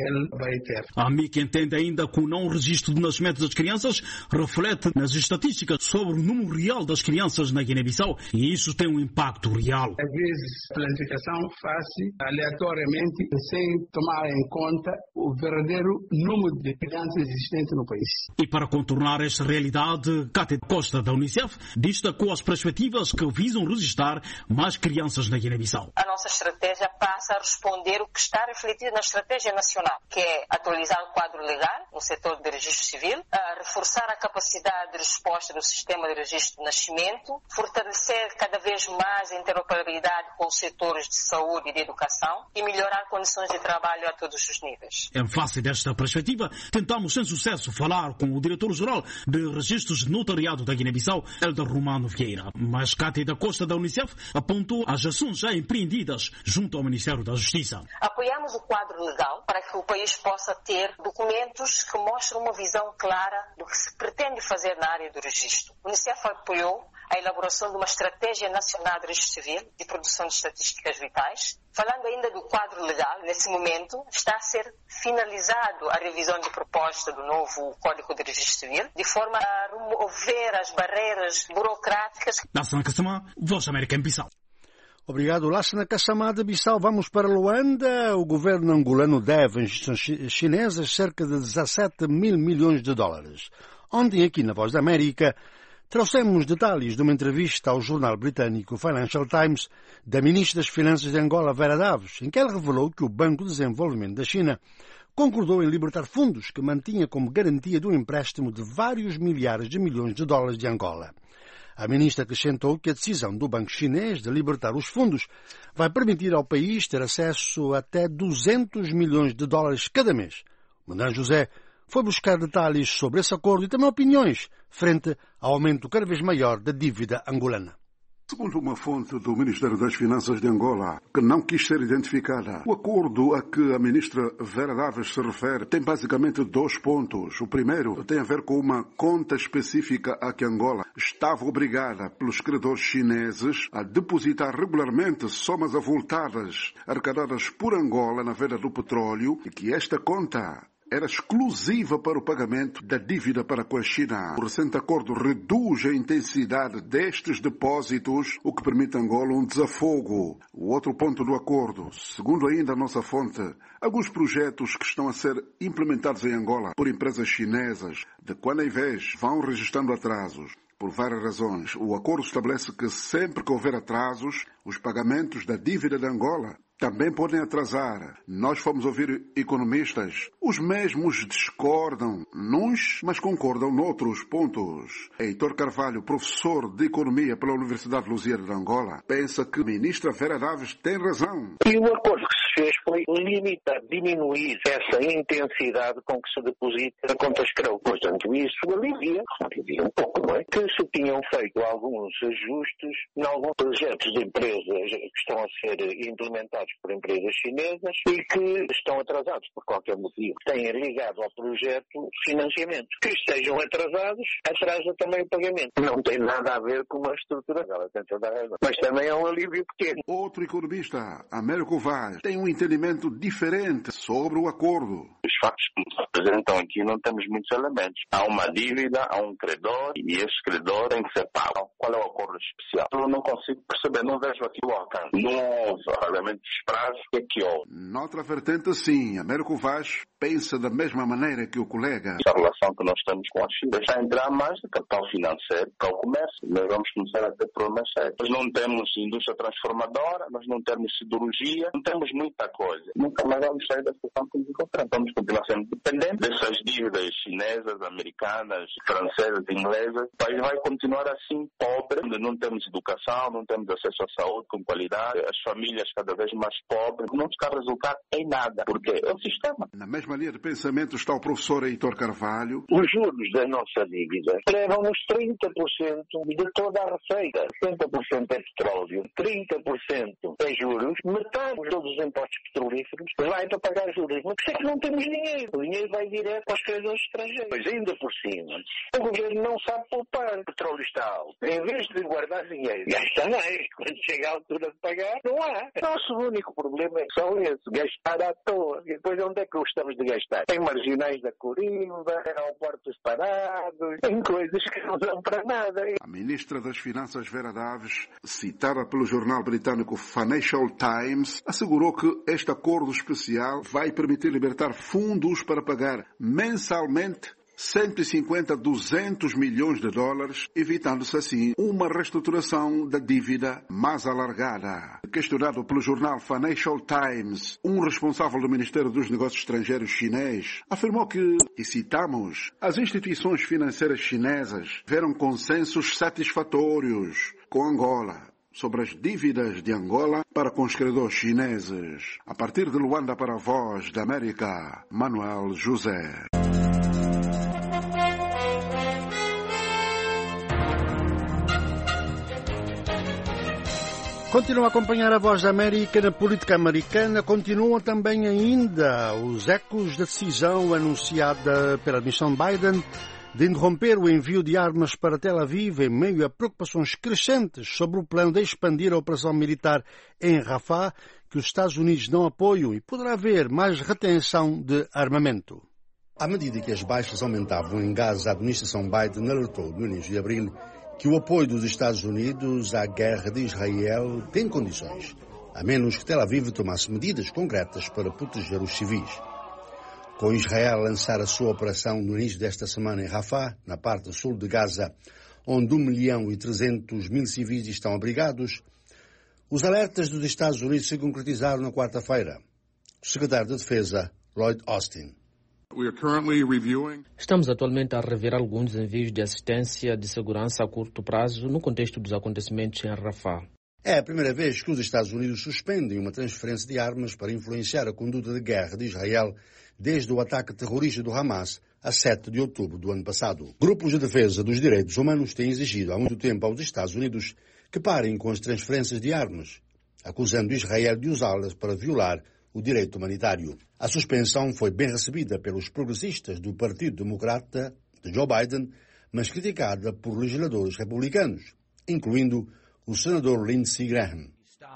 vai ter. A AMIC entende ainda que o não registro de nascimento das crianças reflete nas estatísticas sobre o número real das crianças na Guiné-Bissau e isso tem um impacto real. Às vezes, a planificação faz-se aleatoriamente, sem tomar em conta o verdadeiro número de crianças existentes no país. E para contornar esta realidade, Cátia Costa, da Unicef, destacou as perspectivas que visam registrar mais crianças na Guiné-Bissau. A nossa estratégia passa a responder o que está refletido na estratégia nacional, que é atualizar o quadro legal no setor de registro civil, reforçar a capacidade de resposta do sistema de registro de nascimento, fortalecer cada vez mais a interoperabilidade com os setores de saúde e de educação e melhorar condições de trabalho a todos os níveis. Em face desta perspectiva, tentamos sem sucesso falar com o diretor-geral de Registros de Notariado da Guiné-Bissau, Elder Romano Vieira. Mas Cátia da Costa, da Unicef, apontou as ações já empreendidas junto ao Ministério da Justiça. Apoiamos o quadro legal para que o país possa ter documentos que mostram uma visão clara do que se pretende fazer na área do registro. O Unicef apoiou a elaboração de uma estratégia nacional de registro civil de produção de estatísticas vitais. Falando ainda do quadro legal, nesse momento está a ser finalizado a revisão de proposta do novo Código de Registro Civil, de forma a remover as barreiras burocráticas. Lassana Kassamá, Voz da América em Bissau. Obrigado, Lassana Kassamá de Bissau. Vamos para Luanda. O governo angolano deve às instituições chinesas cerca de 17 mil milhões de dólares. Ontem, aqui na Voz da América, trouxemos detalhes de uma entrevista ao jornal britânico Financial Times da ministra das Finanças de Angola, Vera Daves, em que ela revelou que o Banco de Desenvolvimento da China concordou em libertar fundos que mantinha como garantia de um empréstimo de vários milhares de milhões de dólares de Angola. A ministra acrescentou que a decisão do Banco Chinês de libertar os fundos vai permitir ao país ter acesso a até 200 milhões de dólares cada mês. Manuel José foi buscar detalhes sobre esse acordo e também opiniões frente ao aumento cada vez maior da dívida angolana. Segundo uma fonte do Ministério das Finanças de Angola, que não quis ser identificada, o acordo a que a ministra Vera Daves se refere tem basicamente 2 pontos. O primeiro tem a ver com uma conta específica a que Angola estava obrigada pelos credores chineses a depositar regularmente somas avultadas arrecadadas por Angola na venda do petróleo e que esta conta era exclusiva para o pagamento da dívida para com a China. O recente acordo reduz a intensidade destes depósitos, o que permite a Angola um desafogo. O outro ponto do acordo, segundo ainda a nossa fonte, alguns projetos que estão a ser implementados em Angola por empresas chinesas, de quando em vez vão registrando atrasos. Por várias razões. O acordo estabelece que sempre que houver atrasos, os pagamentos da dívida de Angola também podem atrasar. Nós fomos ouvir economistas. Os mesmos discordam nuns, mas concordam noutros pontos. Heitor Carvalho, professor de Economia pela Universidade Lusíada de Angola, pensa que a ministra Vera Daves tem razão. E o acordo que se fez foi limitar, diminuir essa intensidade com que se deposita a contas CREU. Portanto, isso alivia um pouco, não é? Que se tinham feito alguns ajustes em alguns projetos de empresas que estão a ser implementados por empresas chinesas e que estão atrasados por qualquer motivo. Têm ligado ao projeto financiamento. Que estejam atrasados, atrasa também o pagamento. Não tem nada a ver com uma estrutura dela, tem toda a razão. Mas também é um alívio pequeno. Outro economista, Américo Vaz, tem um entendimento diferente sobre o acordo. Os fatos que nos apresentam aqui não temos muitos elementos. Há uma dívida, há um credor e esse credor tem que ser pago. Qual é o acordo especial? Eu não consigo perceber, não vejo aqui o alcance. Não houve regulamento dos prazos, o que é que houve? Noutra vertente, sim. Américo Vaz pensa da mesma maneira que o colega. A relação que nós temos com a China está a entrar mais de capital financeiro para o comércio. Nós vamos começar a ter problemas sérios. Nós não temos indústria transformadora, nós não temos siderurgia, não temos muita coisa. Nunca mais vamos sair da situação que nos encontramos. Vamos continuar sendo dependentes dessas dívidas chinesas, americanas, francesas, inglesas. O país vai continuar assim pobre, não temos educação, não temos acesso à saúde com qualidade, as famílias cada vez mais pobres, não está a resultar em nada, porque é o sistema. Na mesma linha de pensamento está o professor Heitor Carvalho. Os juros da nossa dívida levam-nos 30% de toda a receita. 70% é petróleo, 30% é juros, metade de todos os impostos petrolíferos vai para pagar juros. Mas é que não temos dinheiro. O dinheiro vai direto para os credores estrangeiros. Pois ainda por cima, o governo não sabe poupar. O petróleo está alto. Em vez de guardar dinheiro, gasta mais. Quando chega a altura de pagar, não há. Nosso único problema é só esse, gastar à toa. E depois onde é que gostamos de gastar? Em marginais da Corimba, em aeroportos parados, em coisas que não dão para nada. A ministra das Finanças, Vera Daves, citada pelo jornal britânico Financial Times, assegurou que este acordo especial vai permitir libertar fundos para pagar mensalmente 150 a 200 milhões de dólares, evitando-se assim uma reestruturação da dívida mais alargada. Questionado pelo jornal Financial Times, um responsável do Ministério dos Negócios Estrangeiros chinês afirmou que, e citamos, as instituições financeiras chinesas tiveram consensos satisfatórios com Angola sobre as dívidas de Angola para com os credores chineses. A partir de Luanda para a Voz da América, Manuel José. Continua a acompanhar a Voz da América na política americana. Continuam também ainda os ecos da decisão anunciada pela administração Biden de interromper o envio de armas para Tel Aviv em meio a preocupações crescentes sobre o plano de expandir a operação militar em Rafah, que os Estados Unidos não apoiam, e poderá haver mais retenção de armamento. À medida que as baixas aumentavam em Gaza, a administração Biden alertou no início de abril que o apoio dos Estados Unidos à guerra de Israel tem condições, a menos que Tel Aviv tomasse medidas concretas para proteger os civis. Com Israel a lançar a sua operação no início desta semana em Rafah, na parte sul de Gaza, onde 1.300.000 civis estão abrigados, os alertas dos Estados Unidos se concretizaram na quarta-feira. O secretário de Defesa, Lloyd Austin. Estamos atualmente a rever alguns envios de assistência de segurança a curto prazo no contexto dos acontecimentos em Rafah. É a primeira vez que os Estados Unidos suspendem uma transferência de armas para influenciar a conduta de guerra de Israel desde o ataque terrorista do Hamas a 7 de outubro do ano passado. Grupos de defesa dos direitos humanos têm exigido há muito tempo aos Estados Unidos que parem com as transferências de armas, acusando Israel de usá-las para violar o direito humanitário. A suspensão foi bem recebida pelos progressistas do Partido Democrata de Joe Biden, mas criticada por legisladores republicanos, incluindo o senador Lindsey Graham.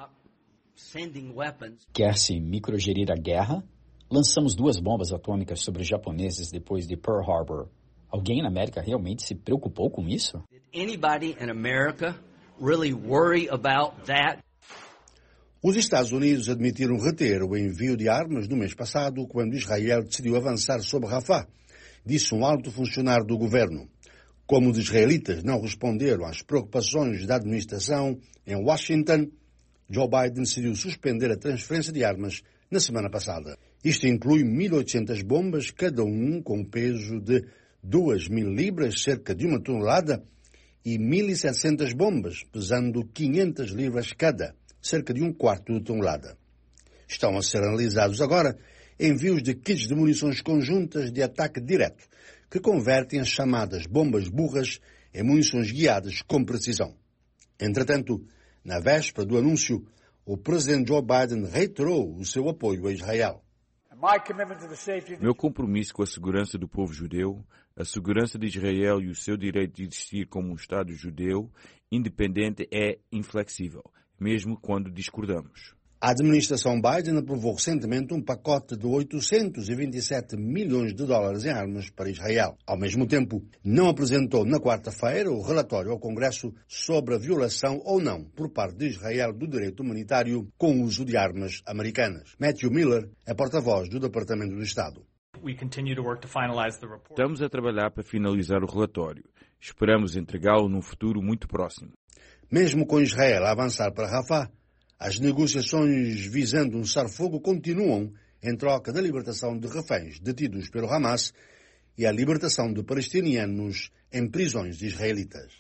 Quer-se microgerir a guerra? Lançamos 2 bombas atômicas sobre os japoneses depois de Pearl Harbor. Alguém na América realmente se preocupou com isso? Anybody in America really worry about that? Os Estados Unidos admitiram reter o envio de armas no mês passado, quando Israel decidiu avançar sobre Rafah, disse um alto funcionário do governo. Como os israelitas não responderam às preocupações da administração em Washington, Joe Biden decidiu suspender a transferência de armas na semana passada. Isto inclui 1.800 bombas, cada um com peso de 2.000 libras, cerca de 1 tonelada, e 1.700 bombas, pesando 500 libras cada, cerca de 1/4 de tonelada. Estão a ser analisados agora envios de kits de munições conjuntas de ataque direto, que convertem as chamadas bombas burras em munições guiadas com precisão. Entretanto, na véspera do anúncio, o presidente Joe Biden reiterou o seu apoio a Israel. Meu compromisso com a segurança do povo judeu, a segurança de Israel e o seu direito de existir como um Estado judeu independente é inflexível, mesmo quando discordamos. A administração Biden aprovou recentemente um pacote de 827 milhões de dólares em armas para Israel. Ao mesmo tempo, não apresentou na quarta-feira o relatório ao Congresso sobre a violação ou não, por parte de Israel, do direito humanitário com o uso de armas americanas. Matthew Miller é porta-voz do Departamento do Estado. Estamos a trabalhar para finalizar o relatório. Esperamos entregá-lo num futuro muito próximo. Mesmo com Israel a avançar para Rafah, as negociações visando um cessar-fogo continuam em troca da libertação de reféns detidos pelo Hamas e a libertação de palestinianos em prisões israelitas.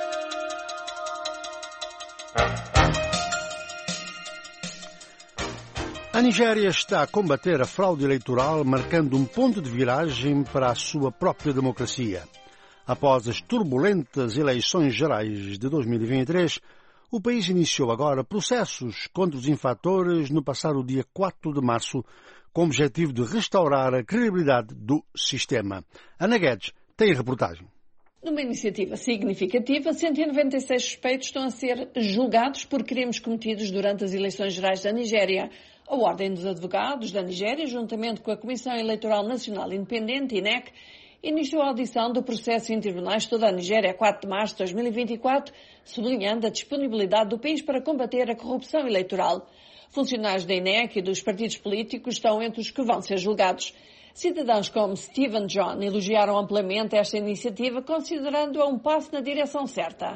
A Nigéria está a combater a fraude eleitoral, marcando um ponto de viragem para a sua própria democracia. Após as turbulentas eleições gerais de 2023, o país iniciou agora processos contra os infratores no passado dia 4 de março, com o objetivo de restaurar a credibilidade do sistema. Ana Guedes tem a reportagem. Numa iniciativa significativa, 196 suspeitos estão a ser julgados por crimes cometidos durante as eleições gerais da Nigéria. A Ordem dos Advogados da Nigéria, juntamente com a Comissão Eleitoral Nacional Independente, INEC, iniciou a audição do processo em tribunais de toda a Nigéria a 4 de março de 2024, sublinhando a disponibilidade do país para combater a corrupção eleitoral. Funcionários da INEC e dos partidos políticos estão entre os que vão ser julgados. Cidadãos como Stephen John elogiaram amplamente esta iniciativa, considerando-a um passo na direção certa.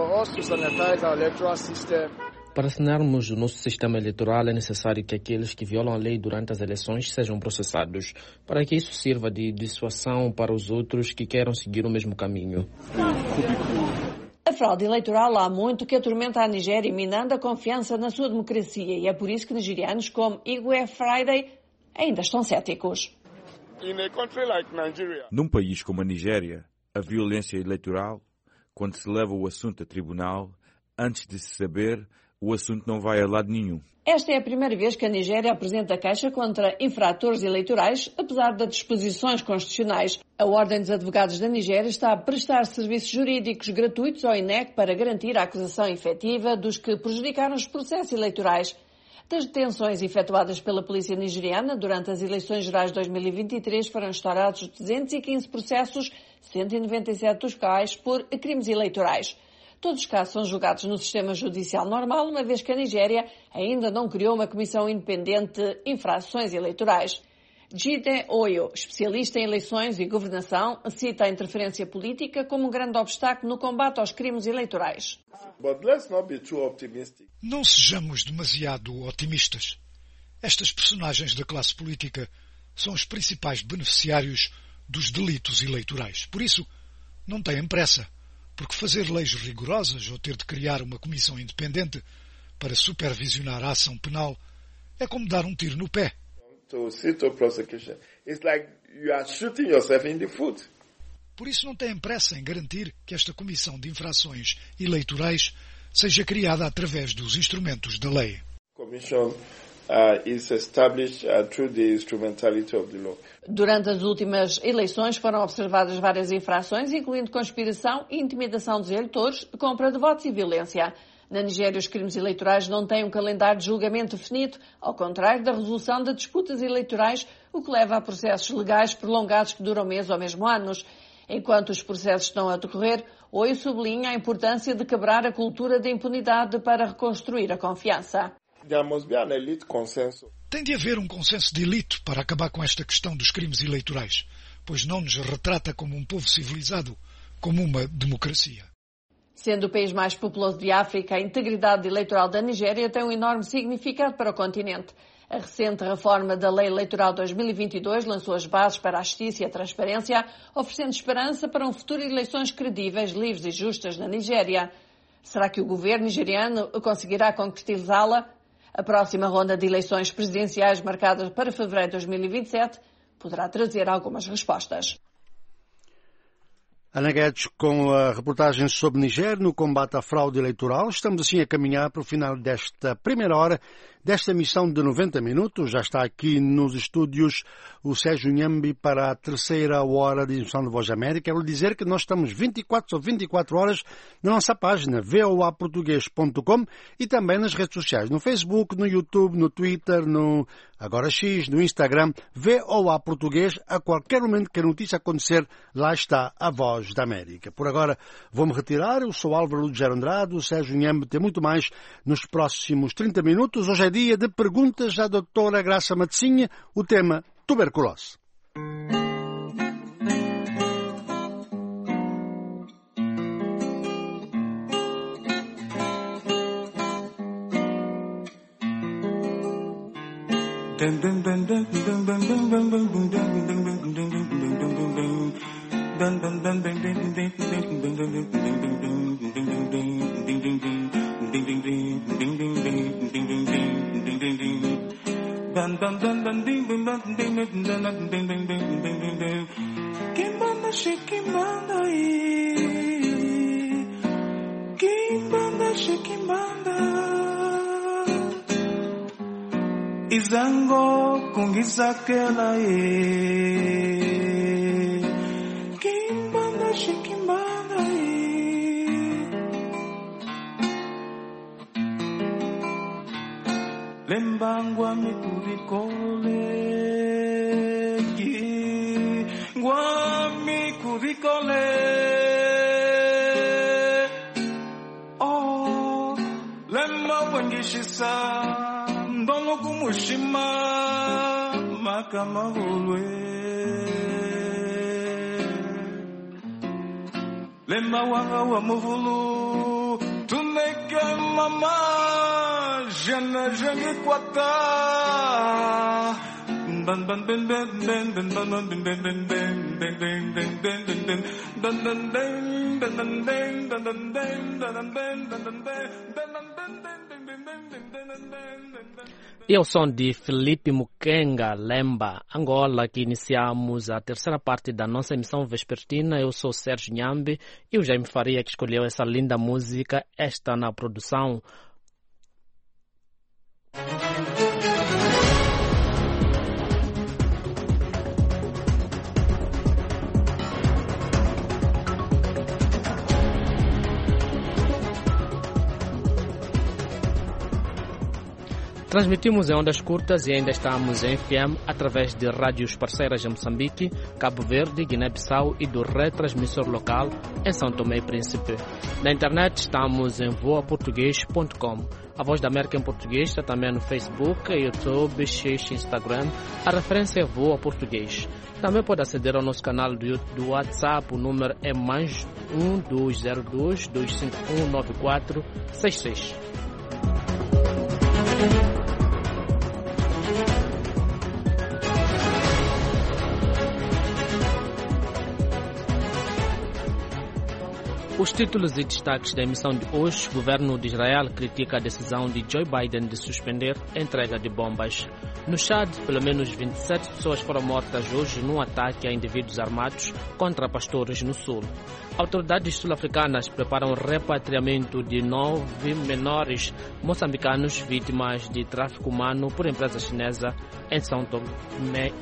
Para sanarmos o nosso sistema eleitoral, é necessário que aqueles que violam a lei durante as eleições sejam processados, para que isso sirva de dissuasão para os outros que queiram seguir o mesmo caminho. A fraude eleitoral há muito que atormenta a Nigéria, minando a confiança na sua democracia, e é por isso que nigerianos como Igwe Friday ainda estão céticos. Num país como a Nigéria, a violência eleitoral, quando se leva o assunto a tribunal, antes de se saber, o assunto não vai a lado nenhum. Esta é a primeira vez que a Nigéria apresenta queixa contra infratores eleitorais, apesar das disposições constitucionais. A Ordem dos Advogados da Nigéria está a prestar serviços jurídicos gratuitos ao INEC para garantir a acusação efetiva dos que prejudicaram os processos eleitorais. Das detenções efetuadas pela polícia nigeriana durante as eleições gerais de 2023 foram instaurados 215 processos, 197 dos quais por crimes eleitorais. Todos os casos são julgados no sistema judicial normal, uma vez que a Nigéria ainda não criou uma comissão independente de infrações eleitorais. Jide Oyo, especialista em eleições e governação, cita a interferência política como um grande obstáculo no combate aos crimes eleitorais. Não sejamos demasiado otimistas. Estas personagens da classe política são os principais beneficiários dos delitos eleitorais. Por isso, não tenham pressa, porque fazer leis rigorosas ou ter de criar uma comissão independente para supervisionar a ação penal é como dar um tiro no pé. Por isso não têm pressa em garantir que esta comissão de infrações eleitorais seja criada através dos instrumentos da lei. Durante as últimas eleições foram observadas várias infrações, incluindo conspiração e intimidação dos eleitores, compra de votos e violência. Na Nigéria, os crimes eleitorais não têm um calendário de julgamento definido, ao contrário da resolução de disputas eleitorais, o que leva a processos legais prolongados que duram meses ou mesmo anos. Enquanto os processos estão a decorrer, Oyo sublinha a importância de quebrar a cultura da impunidade para reconstruir a confiança. Tem de haver um consenso de elite para acabar com esta questão dos crimes eleitorais, pois não nos retrata como um povo civilizado, como uma democracia. Sendo o país mais populoso de África, a integridade eleitoral da Nigéria tem um enorme significado para o continente. A recente reforma da Lei Eleitoral 2022 lançou as bases para a justiça e a transparência, oferecendo esperança para um futuro de eleições credíveis, livres e justas na Nigéria. Será que o governo nigeriano conseguirá concretizá-la? A próxima ronda de eleições presidenciais, marcada para fevereiro de 2027, poderá trazer algumas respostas. Ana Guedes com a reportagem sobre Niger no combate à fraude eleitoral. Estamos assim a caminhar para o final desta primeira hora desta emissão de 90 minutos. Já está aqui nos estúdios o Sérgio Nhambi para a terceira hora de emissão de Voz da América. Quero dizer que nós estamos 24 horas na nossa página voaportugues.com e também nas redes sociais, no Facebook, no YouTube, no Twitter, no Agora X, no Instagram, VOA Português. A qualquer momento que a notícia acontecer, lá está a Voz da América. Por agora vou-me retirar. Eu sou Álvaro Lugero Andrade. O Sérgio Nhambi tem muito mais nos próximos 30 minutos. Hoje é dia de perguntas à doutora Graça Matzinha, o tema tuberculose. Quem manda cheque manda aí, quem manda cheque manda. Izango com Isakela, quem manda cheque manda. lembangwa mikuvikoleki ngwa mikuvikole oh lemba wangishisa ndongo kumushima makamahulwe lemba wanga wa muvulu tuneke mama jana jangi kwata ban ban ben ben ben ben ban ban ben ben ben ben ben ben ben ben ben ben E ao som de Felipe Mukenga, Lemba, Angola, que iniciamos a terceira parte da nossa emissão vespertina. Eu sou Sérgio Nhambe e o Jaime Faria que escolheu essa linda música, esta na produção. Transmitimos em ondas curtas e ainda estamos em FM através de rádios parceiras em Moçambique, Cabo Verde, Guiné-Bissau e do retransmissor local em São Tomé e Príncipe. Na internet estamos em voaportugues.com. A Voz da América em português está também no Facebook, YouTube, X, Instagram. A referência é Voa Português. Também pode aceder ao nosso canal do WhatsApp. O número é mais 1202 251 9466. Os títulos e destaques da emissão de hoje: o governo de Israel critica a decisão de Joe Biden de suspender a entrega de bombas. No Chad, pelo menos 27 pessoas foram mortas hoje num ataque a indivíduos armados contra pastores no sul. Autoridades sul-africanas preparam o repatriamento de 9 menores moçambicanos vítimas de tráfico humano por empresa chinesa em São Tomé.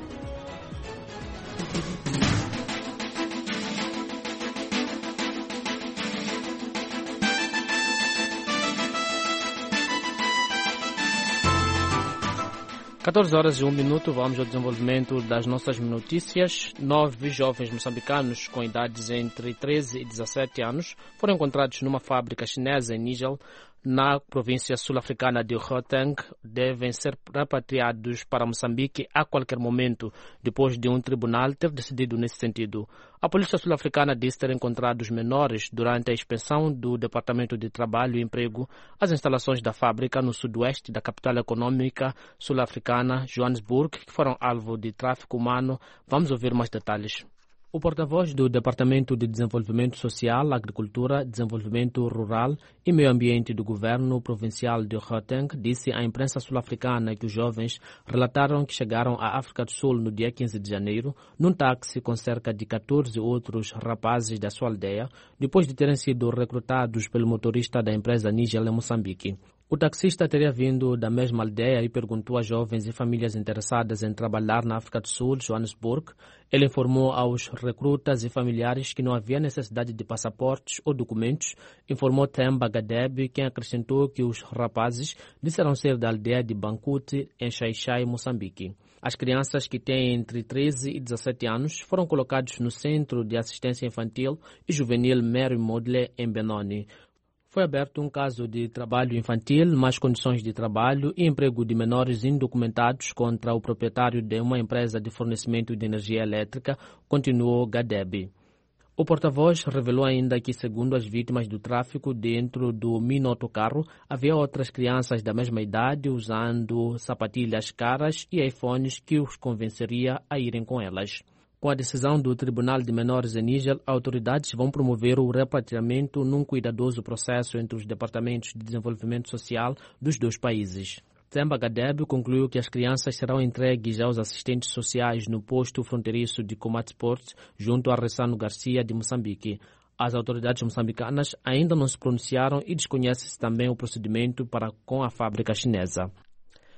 14 horas e 1 minuto, vamos ao desenvolvimento das nossas notícias. 9 jovens moçambicanos com idades entre 13 e 17 anos foram encontrados numa fábrica chinesa em Níger, na província sul-africana de Gauteng. Devem ser repatriados para Moçambique a qualquer momento, depois de um tribunal ter decidido nesse sentido. A polícia sul-africana disse ter encontrado os menores durante a inspeção do Departamento de Trabalho e Emprego às instalações da fábrica no sudoeste da capital econômica sul-africana, Joanesburgo, que foram alvo de tráfico humano. Vamos ouvir mais detalhes. O porta-voz do Departamento de Desenvolvimento Social, Agricultura, Desenvolvimento Rural e Meio Ambiente do Governo Provincial de Gauteng disse à imprensa sul-africana que os jovens relataram que chegaram à África do Sul no dia 15 de janeiro num táxi com cerca de 14 outros rapazes da sua aldeia, depois de terem sido recrutados pelo motorista da empresa Níger em Moçambique. O taxista teria vindo da mesma aldeia e perguntou a jovens e famílias interessadas em trabalhar na África do Sul, Joanesburgo. Ele informou aos recrutas e familiares que não havia necessidade de passaportes ou documentos. Informou Themba Gadebe, quem acrescentou que os rapazes disseram ser da aldeia de Bankuti, em Xai-Xai, Moçambique. As crianças que têm entre 13 e 17 anos foram colocados no Centro de Assistência Infantil e Juvenil Mary Modley, em Benoni. Foi aberto um caso de trabalho infantil, más condições de trabalho e emprego de menores indocumentados contra o proprietário de uma empresa de fornecimento de energia elétrica, continuou Gadebe. O porta-voz revelou ainda que, segundo as vítimas do tráfico, dentro do mini-autocarro havia outras crianças da mesma idade usando sapatilhas caras e iPhones que os convenceria a irem com elas. Com a decisão do Tribunal de Menores em Níger, autoridades vão promover o repatriamento num cuidadoso processo entre os departamentos de desenvolvimento social dos dois países. Themba Gadebe concluiu que as crianças serão entregues aos assistentes sociais no posto fronteiriço de Komati-Port, junto a Ressano Garcia de Moçambique. As autoridades moçambicanas ainda não se pronunciaram e desconhece-se também o procedimento para com a fábrica chinesa.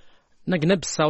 Na Guiné-Bissau,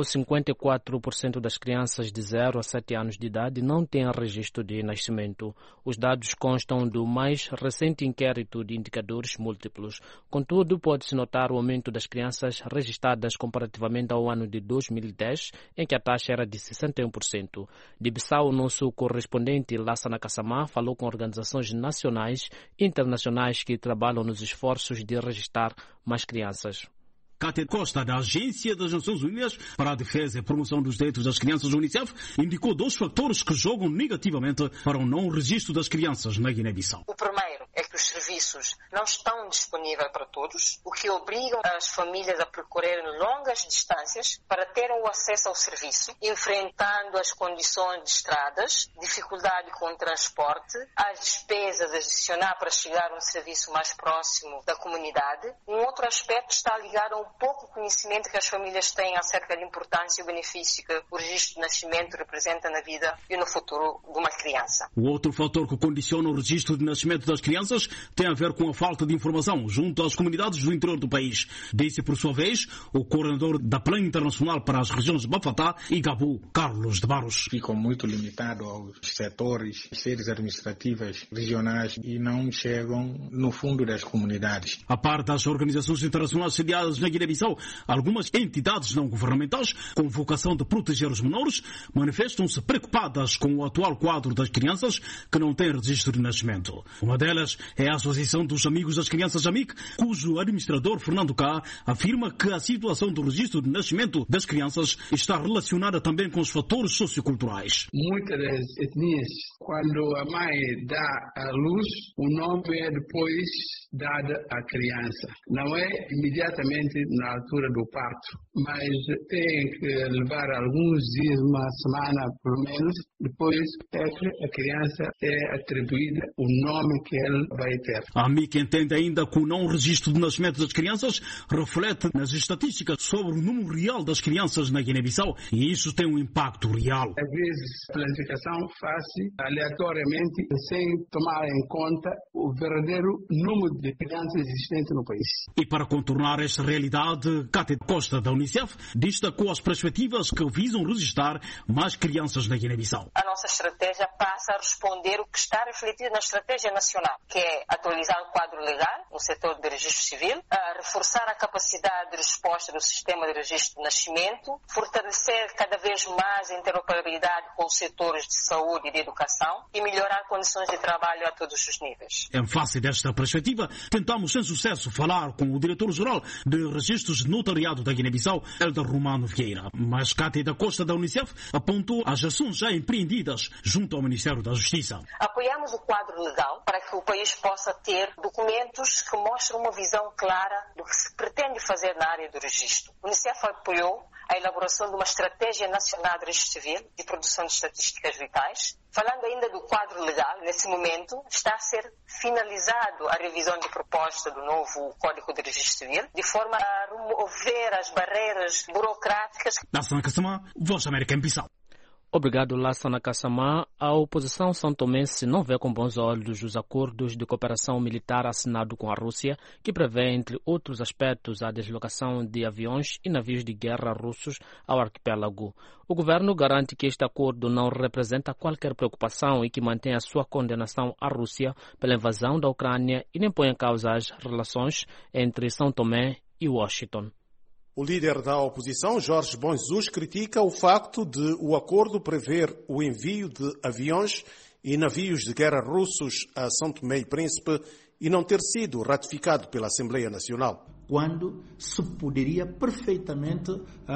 54% das crianças de 0 a 7 anos de idade não têm registro de nascimento. Os dados constam do mais recente inquérito de indicadores múltiplos. Contudo, pode-se notar o aumento das crianças registradas comparativamente ao ano de 2010, em que a taxa era de 61%. De Bissau, o nosso correspondente Lassana Kassamá falou com organizações nacionais e internacionais que trabalham nos esforços de registrar mais crianças. Cátia Costa, da Agência das Nações Unidas para a Defesa e Promoção dos Direitos das Crianças, UNICEF, indicou 2 fatores que jogam negativamente para o não registro das crianças na Guiné-Bissau. O primeiro é que os serviços não estão disponíveis para todos, o que obriga as famílias a percorrerem longas distâncias para terem o acesso ao serviço, enfrentando as condições de estradas, dificuldade com o transporte, as despesas adicionais para chegar a um serviço mais próximo da comunidade. Um outro aspecto está ligado ao pouco conhecimento que as famílias têm acerca da importância e o benefício que o registro de nascimento representa na vida e no futuro de uma criança. O outro fator que condiciona o registro de nascimento das crianças tem a ver com a falta de informação junto às comunidades do interior do país. Disse, por sua vez, o coordenador da Plano Internacional para as regiões de Bafatá e Gabu, Carlos de Barros. Ficam muito limitados aos setores, sedes administrativas regionais e não chegam no fundo das comunidades. A par das organizações internacionais sediadas na Guiné-Bissau, algumas entidades não governamentais, com vocação de proteger os menores, manifestam-se preocupadas com o atual quadro das crianças que não têm registro de nascimento. Uma delas é a Associação dos Amigos das Crianças AMIC, cujo administrador, Fernando Cá, afirma que a situação do registro de nascimento das crianças está relacionada também com os fatores socioculturais. Muitas das etnias, quando a mãe dá à luz, o nome é depois dado à criança. Não é imediatamente na altura do parto, mas tem que levar alguns dias, uma semana pelo menos, depois é que a criança é atribuída o nome que ela vai ter. A AMIC entende ainda que o não registro de nascimento das crianças reflete nas estatísticas sobre o número real das crianças na Guiné-Bissau e isso tem um impacto real. Às vezes, a planificação faz-se aleatoriamente sem tomar em conta o verdadeiro número de crianças existentes no país. E para contornar esta realidade, Cátia Costa, da UNICEF, destacou as perspectivas que visam registrar mais crianças na Guiné-Bissau. A nossa estratégia passa a responder o que está refletido na estratégia nacional, que é atualizar o quadro legal no setor de registro civil, reforçar a capacidade de resposta do sistema de registro de nascimento, fortalecer cada vez mais a interoperabilidade com os setores de saúde e de educação e melhorar condições de trabalho a todos os níveis. Em face desta perspectiva, tentamos sem sucesso falar com o diretor-geral de Registros de Notariado da Guiné-Bissau, Helder Romano Vieira. Mas Cátia da Costa, da UNICEF, apontou as ações já empreendidas junto ao Ministério da Justiça. Apoiamos o quadro legal para que o país possa ter documentos que mostram uma visão clara do que se pretende fazer na área do registro. O Unicef apoiou a elaboração de uma estratégia nacional de registro civil e produção de estatísticas vitais. Falando ainda do quadro legal, nesse momento está a ser finalizado a revisão de proposta do novo Código de Registro Civil, de forma a remover as barreiras burocráticas. Lassana Kassamá, Voz da América em Bissau. Obrigado, Lassana Kassamá. A oposição santomense não vê com bons olhos os acordos de cooperação militar assinados com a Rússia, que prevê, entre outros aspectos, a deslocação de aviões e navios de guerra russos ao arquipélago. O governo garante que este acordo não representa qualquer preocupação e que mantém a sua condenação à Rússia pela invasão da Ucrânia e nem põe em causa as relações entre São Tomé e Washington. O líder da oposição, Jorge Bom Jesus, critica o facto de o acordo prever o envio de aviões e navios de guerra russos a São Tomé e Príncipe e não ter sido ratificado pela Assembleia Nacional. Quando se poderia perfeitamente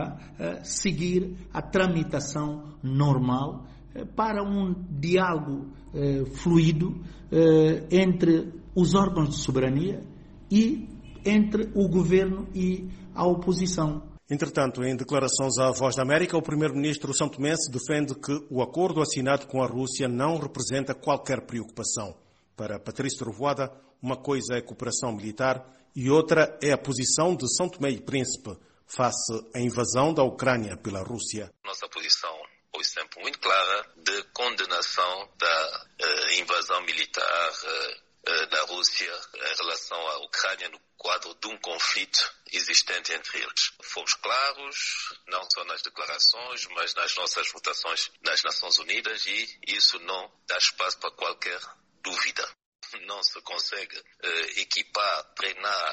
seguir a tramitação normal para um diálogo fluido entre os órgãos de soberania e entre o governo e a oposição. Entretanto, em declarações à Voz da América, o primeiro-ministro santomense defende que o acordo assinado com a Rússia não representa qualquer preocupação. Para Patrício Trovoada, uma coisa é a cooperação militar e outra é a posição de São Tomé e Príncipe face à invasão da Ucrânia pela Rússia. Nossa posição foi sempre muito clara de condenação da invasão militar da Rússia em relação à Ucrânia no quadro de um conflito existente entre eles. Fomos claros, não só nas declarações, mas nas nossas votações nas Nações Unidas, e isso não dá espaço para qualquer dúvida. Não se consegue equipar, treinar,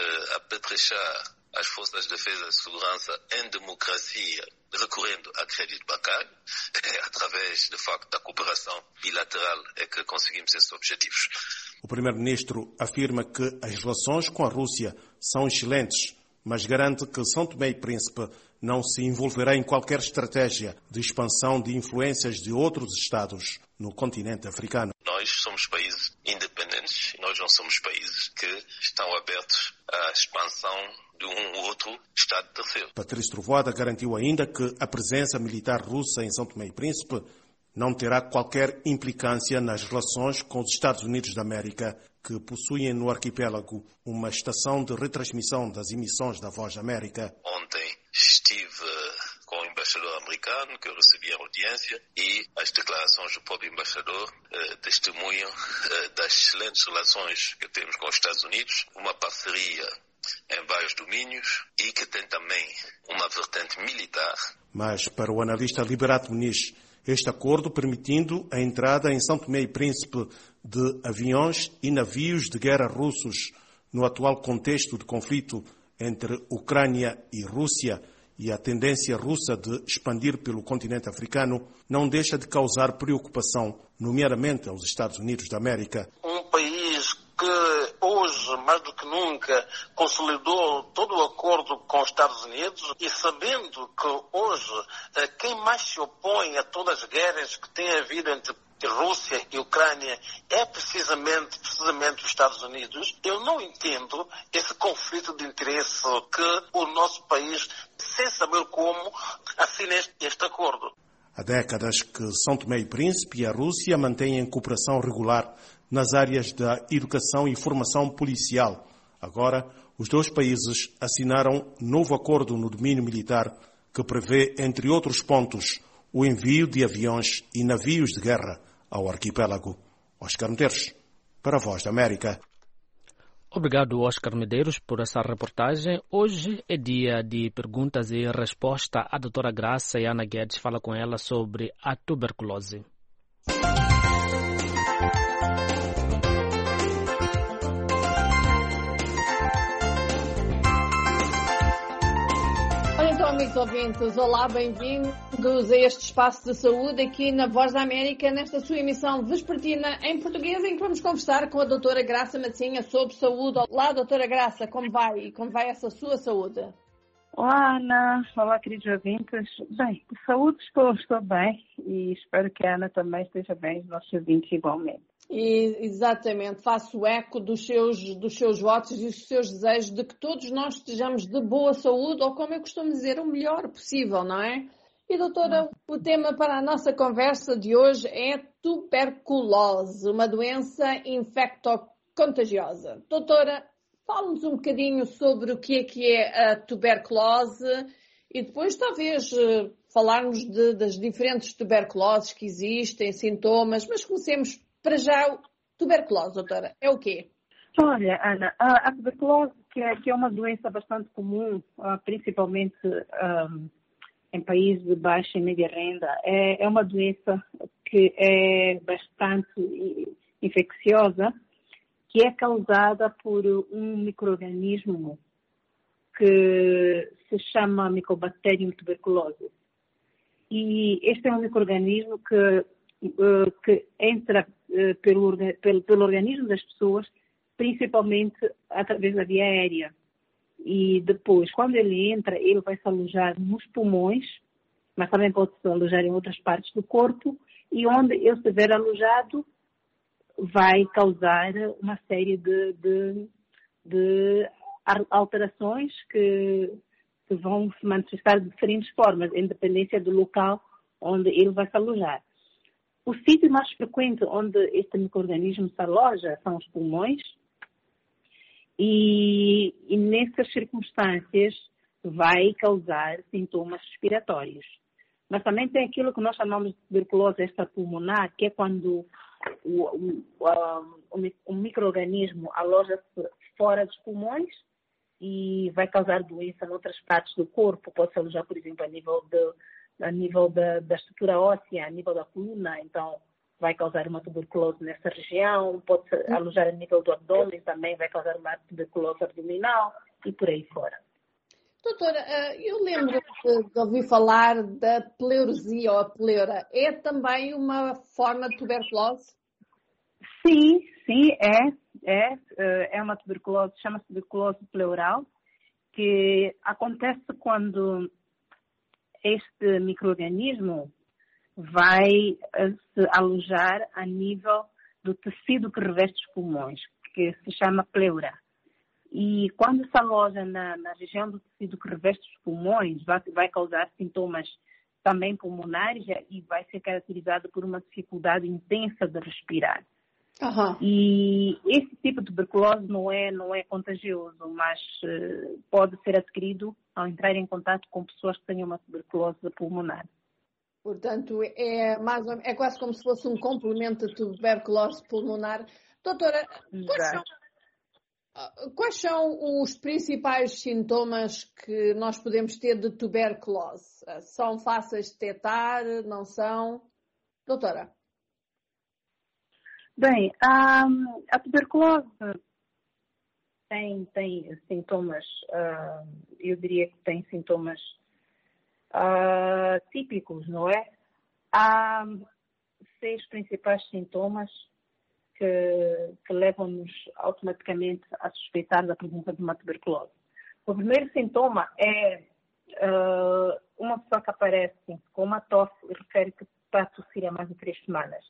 apetrechar as forças de defesa e segurança em democracia recorrendo a crédito bancário. Através, de facto, da cooperação bilateral é que conseguimos esses objetivos. O primeiro-ministro afirma que as relações com a Rússia são excelentes, mas garante que São Tomé e Príncipe não se envolverá em qualquer estratégia de expansão de influências de outros Estados no continente africano. Nós somos países independentes, nós não somos países que estão abertos à expansão de um ou outro Estado terceiro. Patrício Trovoada garantiu ainda que a presença militar russa em São Tomé e Príncipe não terá qualquer implicância nas relações com os Estados Unidos da América, que possuem no arquipélago uma estação de retransmissão das emissões da Voz da América. Ontem estive com o embaixador americano, que eu recebi a audiência, e as declarações do próprio embaixador testemunham das excelentes relações que temos com os Estados Unidos, uma parceria em vários domínios e que tem também uma vertente militar. Mas, para o analista Liberato Muniz, este acordo permitindo a entrada em São Tomé e Príncipe de aviões e navios de guerra russos no atual contexto de conflito entre Ucrânia e Rússia e a tendência russa de expandir pelo continente africano não deixa de causar preocupação, nomeadamente aos Estados Unidos da América. Um país que hoje, mais do que nunca, consolidou todo o acordo com os Estados Unidos e sabendo que hoje quem mais se opõe a todas as guerras que tem havido entre Rússia e Ucrânia é precisamente os Estados Unidos, eu não entendo esse conflito de interesse que o nosso país, sem saber como, assina este acordo. Há décadas que São Tomé e Príncipe e a Rússia mantêm cooperação regular nas áreas da educação e formação policial. Agora, os dois países assinaram novo acordo no domínio militar que prevê, entre outros pontos, o envio de aviões e navios de guerra ao arquipélago. Oscar Medeiros, para a Voz da América. Obrigado, Oscar Medeiros, por essa reportagem. Hoje é dia de perguntas e resposta. A doutora Graça e Ana Guedes fala com ela sobre a tuberculose. Amigos ouvintes, olá, bem-vindos a este espaço de saúde aqui na Voz da América, nesta sua emissão vespertina em português, em que vamos conversar com a doutora Graça Matinha sobre saúde. Olá, doutora Graça, como vai? E como vai essa sua saúde? Olá, Ana. Olá, queridos ouvintes. Bem, de saúde estou bem e espero que a Ana também esteja bem, os nossos ouvintes igualmente. E, exatamente, faço eco dos seus votos e dos seus desejos de que todos nós estejamos de boa saúde, ou como eu costumo dizer, o melhor possível, não é? E doutora, o tema para a nossa conversa de hoje é tuberculose, uma doença infectocontagiosa. Doutora, fale-nos um bocadinho sobre o que é a tuberculose e depois talvez falarmos das diferentes tuberculoses que existem, sintomas, mas comecemos para já. Tuberculose, doutora, é o quê? Olha, Ana, a tuberculose, que é uma doença bastante comum, principalmente em países de baixa e média renda, é uma doença que é bastante infecciosa, que é causada por um micro-organismo que se chama Mycobacterium tuberculosis. E este é um micro-organismo que entra pelo organismo das pessoas, principalmente através da via aérea. E depois, quando ele entra, ele vai se alojar nos pulmões, mas também pode se alojar em outras partes do corpo, e onde ele estiver alojado, vai causar uma série de alterações que vão se manifestar de diferentes formas, em dependência do local onde ele vai se alojar. O sítio mais frequente onde este micro-organismo se aloja são os pulmões, e nessas circunstâncias vai causar sintomas respiratórios. Mas também tem aquilo que nós chamamos de tuberculose extrapulmonar, que é quando o micro-organismo aloja-se fora dos pulmões e vai causar doença em outras partes do corpo. Pode se alojar, por exemplo, a nível da estrutura óssea, a nível da coluna. Então, vai causar uma tuberculose nessa região. Pode se alojar a nível do abdômen, também vai causar uma tuberculose abdominal e por aí fora. Doutora, eu lembro de ouvir falar da pleurosia ou a pleura. É também uma forma de tuberculose? Sim, é uma tuberculose, chama-se tuberculose pleural, que acontece quando este micro-organismo vai se alojar a nível do tecido que reveste os pulmões, que se chama pleura. E quando se aloja na região do tecido que reveste os pulmões, vai causar sintomas também pulmonares e vai ser caracterizado por uma dificuldade intensa de respirar. Uhum. E esse tipo de tuberculose não é contagioso, mas pode ser adquirido ao entrar em contato com pessoas que tenham uma tuberculose pulmonar. Portanto, é quase como se fosse um complemento de tuberculose pulmonar. Doutora, quais são os principais sintomas que nós podemos ter de tuberculose? São fáceis de detectar? Não são? Doutora? Bem, a tuberculose tem sintomas, eu diria que tem sintomas típicos, não é? Há 6 principais sintomas que levam-nos automaticamente a suspeitar da presença de uma tuberculose. O primeiro sintoma é uma pessoa que aparece com uma tosse e refere que está a tossir há mais de 3 semanas.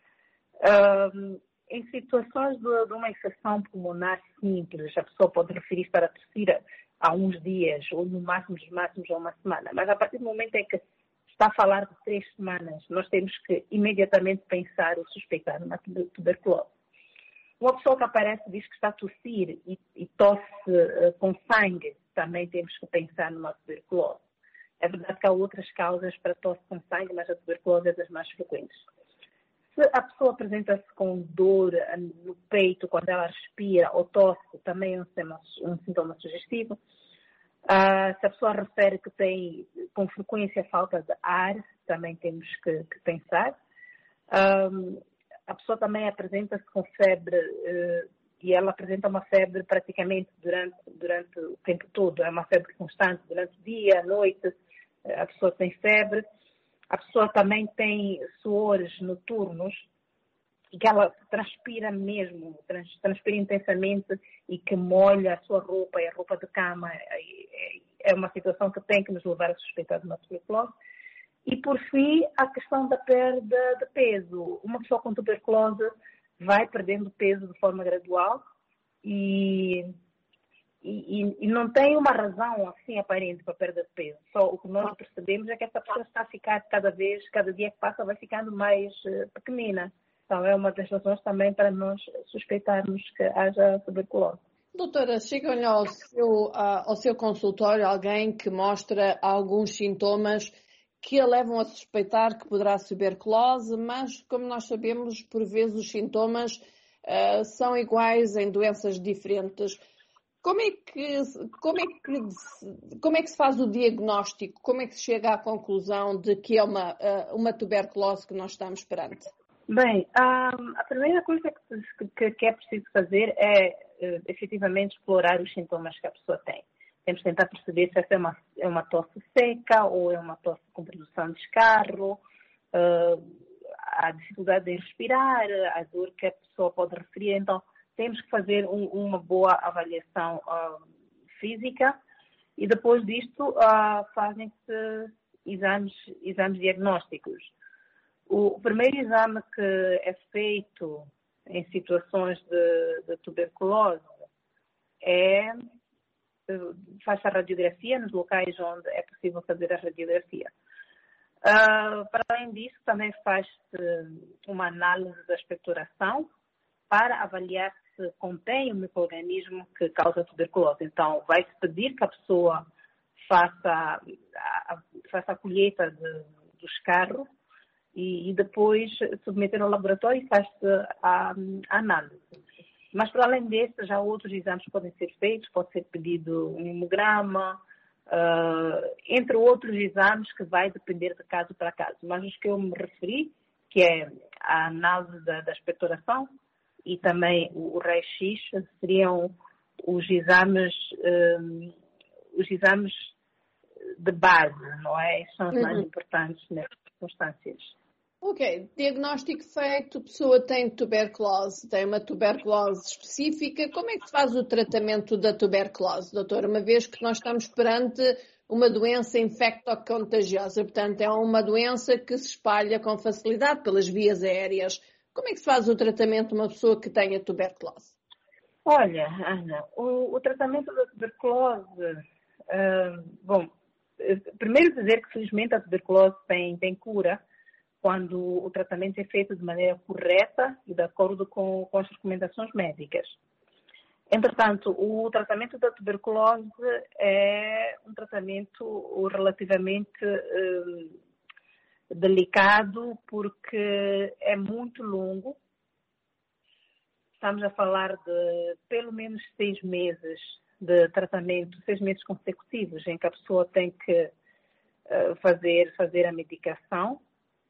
Em situações de uma infecção pulmonar simples, a pessoa pode referir estar a tossir há uns dias, ou no máximo dos máximos a uma semana. Mas a partir do momento em que está a falar de 3 semanas, nós temos que imediatamente pensar ou suspeitar uma tuberculose. Uma pessoa que aparece diz que está a tossir e tosse com sangue, também temos que pensar numa tuberculose. É verdade que há outras causas para tosse com sangue, mas a tuberculose é das mais frequentes. Se a pessoa apresenta-se com dor no peito quando ela respira ou tosse, também é um sintoma sugestivo. Se a pessoa refere que tem com frequência falta de ar, também temos que pensar. A pessoa também apresenta-se com febre e ela apresenta uma febre praticamente durante o tempo todo. É uma febre constante durante o dia, a noite. A pessoa tem febre. A pessoa também tem suores noturnos e que ela transpira mesmo, transpira intensamente e que molha a sua roupa e a roupa de cama. É uma situação que tem que nos levar a suspeitar de uma tuberculose. E, por fim, a questão da perda de peso. Uma pessoa com tuberculose vai perdendo peso de forma gradual e não tem uma razão assim aparente para perda de peso. Só o que nós percebemos é que essa pessoa está a ficar cada dia que passa vai ficando mais pequenina. Então é uma das razões também para nós suspeitarmos que haja tuberculose. Doutora, chega-lhe ao seu consultório alguém que mostra alguns sintomas que a levam a suspeitar que poderá ser tuberculose, mas como nós sabemos, por vezes os sintomas são iguais em doenças diferentes. Como é que se faz o diagnóstico? Como é que se chega à conclusão de que é uma tuberculose que nós estamos perante? Bem, a primeira coisa que é preciso fazer é efetivamente explorar os sintomas que a pessoa tem. Temos que tentar perceber se essa é uma tosse seca ou é uma tosse com produção de escarro, a dificuldade em respirar, a dor que a pessoa pode referir. Então, temos que fazer uma boa avaliação física e depois disto fazem-se exames diagnósticos. O primeiro exame que é feito em situações de tuberculose faz a radiografia nos locais onde é possível fazer a radiografia. Para além disso, também faz-se uma análise da expectoração para avaliar se contém um micro-organismo que causa tuberculose. Então, vai-se pedir que a pessoa faça a colheita do escarro e depois submeter ao laboratório e faz-se a análise. Mas, para além desse, já outros exames podem ser feitos, pode ser pedido um hemograma, entre outros exames que vai depender de caso para caso. Mas os que eu me referi, que é a análise da expectoração e também o raio-x, seriam os exames de base, não é? São os mais importantes nessas circunstâncias. Ok, diagnóstico feito, a pessoa tem tuberculose, tem uma tuberculose específica. Como é que se faz o tratamento da tuberculose, doutora? Uma vez que nós estamos perante uma doença infectocontagiosa, portanto é uma doença que se espalha com facilidade pelas vias aéreas. Como é que se faz o tratamento de uma pessoa que tenha tuberculose? Olha, Ana, o tratamento da tuberculose, primeiro dizer que felizmente a tuberculose tem cura, quando o tratamento é feito de maneira correta e de acordo com as recomendações médicas. Entretanto, o tratamento da tuberculose é um tratamento relativamente delicado, porque é muito longo. Estamos a falar de pelo menos 6 meses de tratamento, 6 meses consecutivos, em que a pessoa tem que fazer a medicação.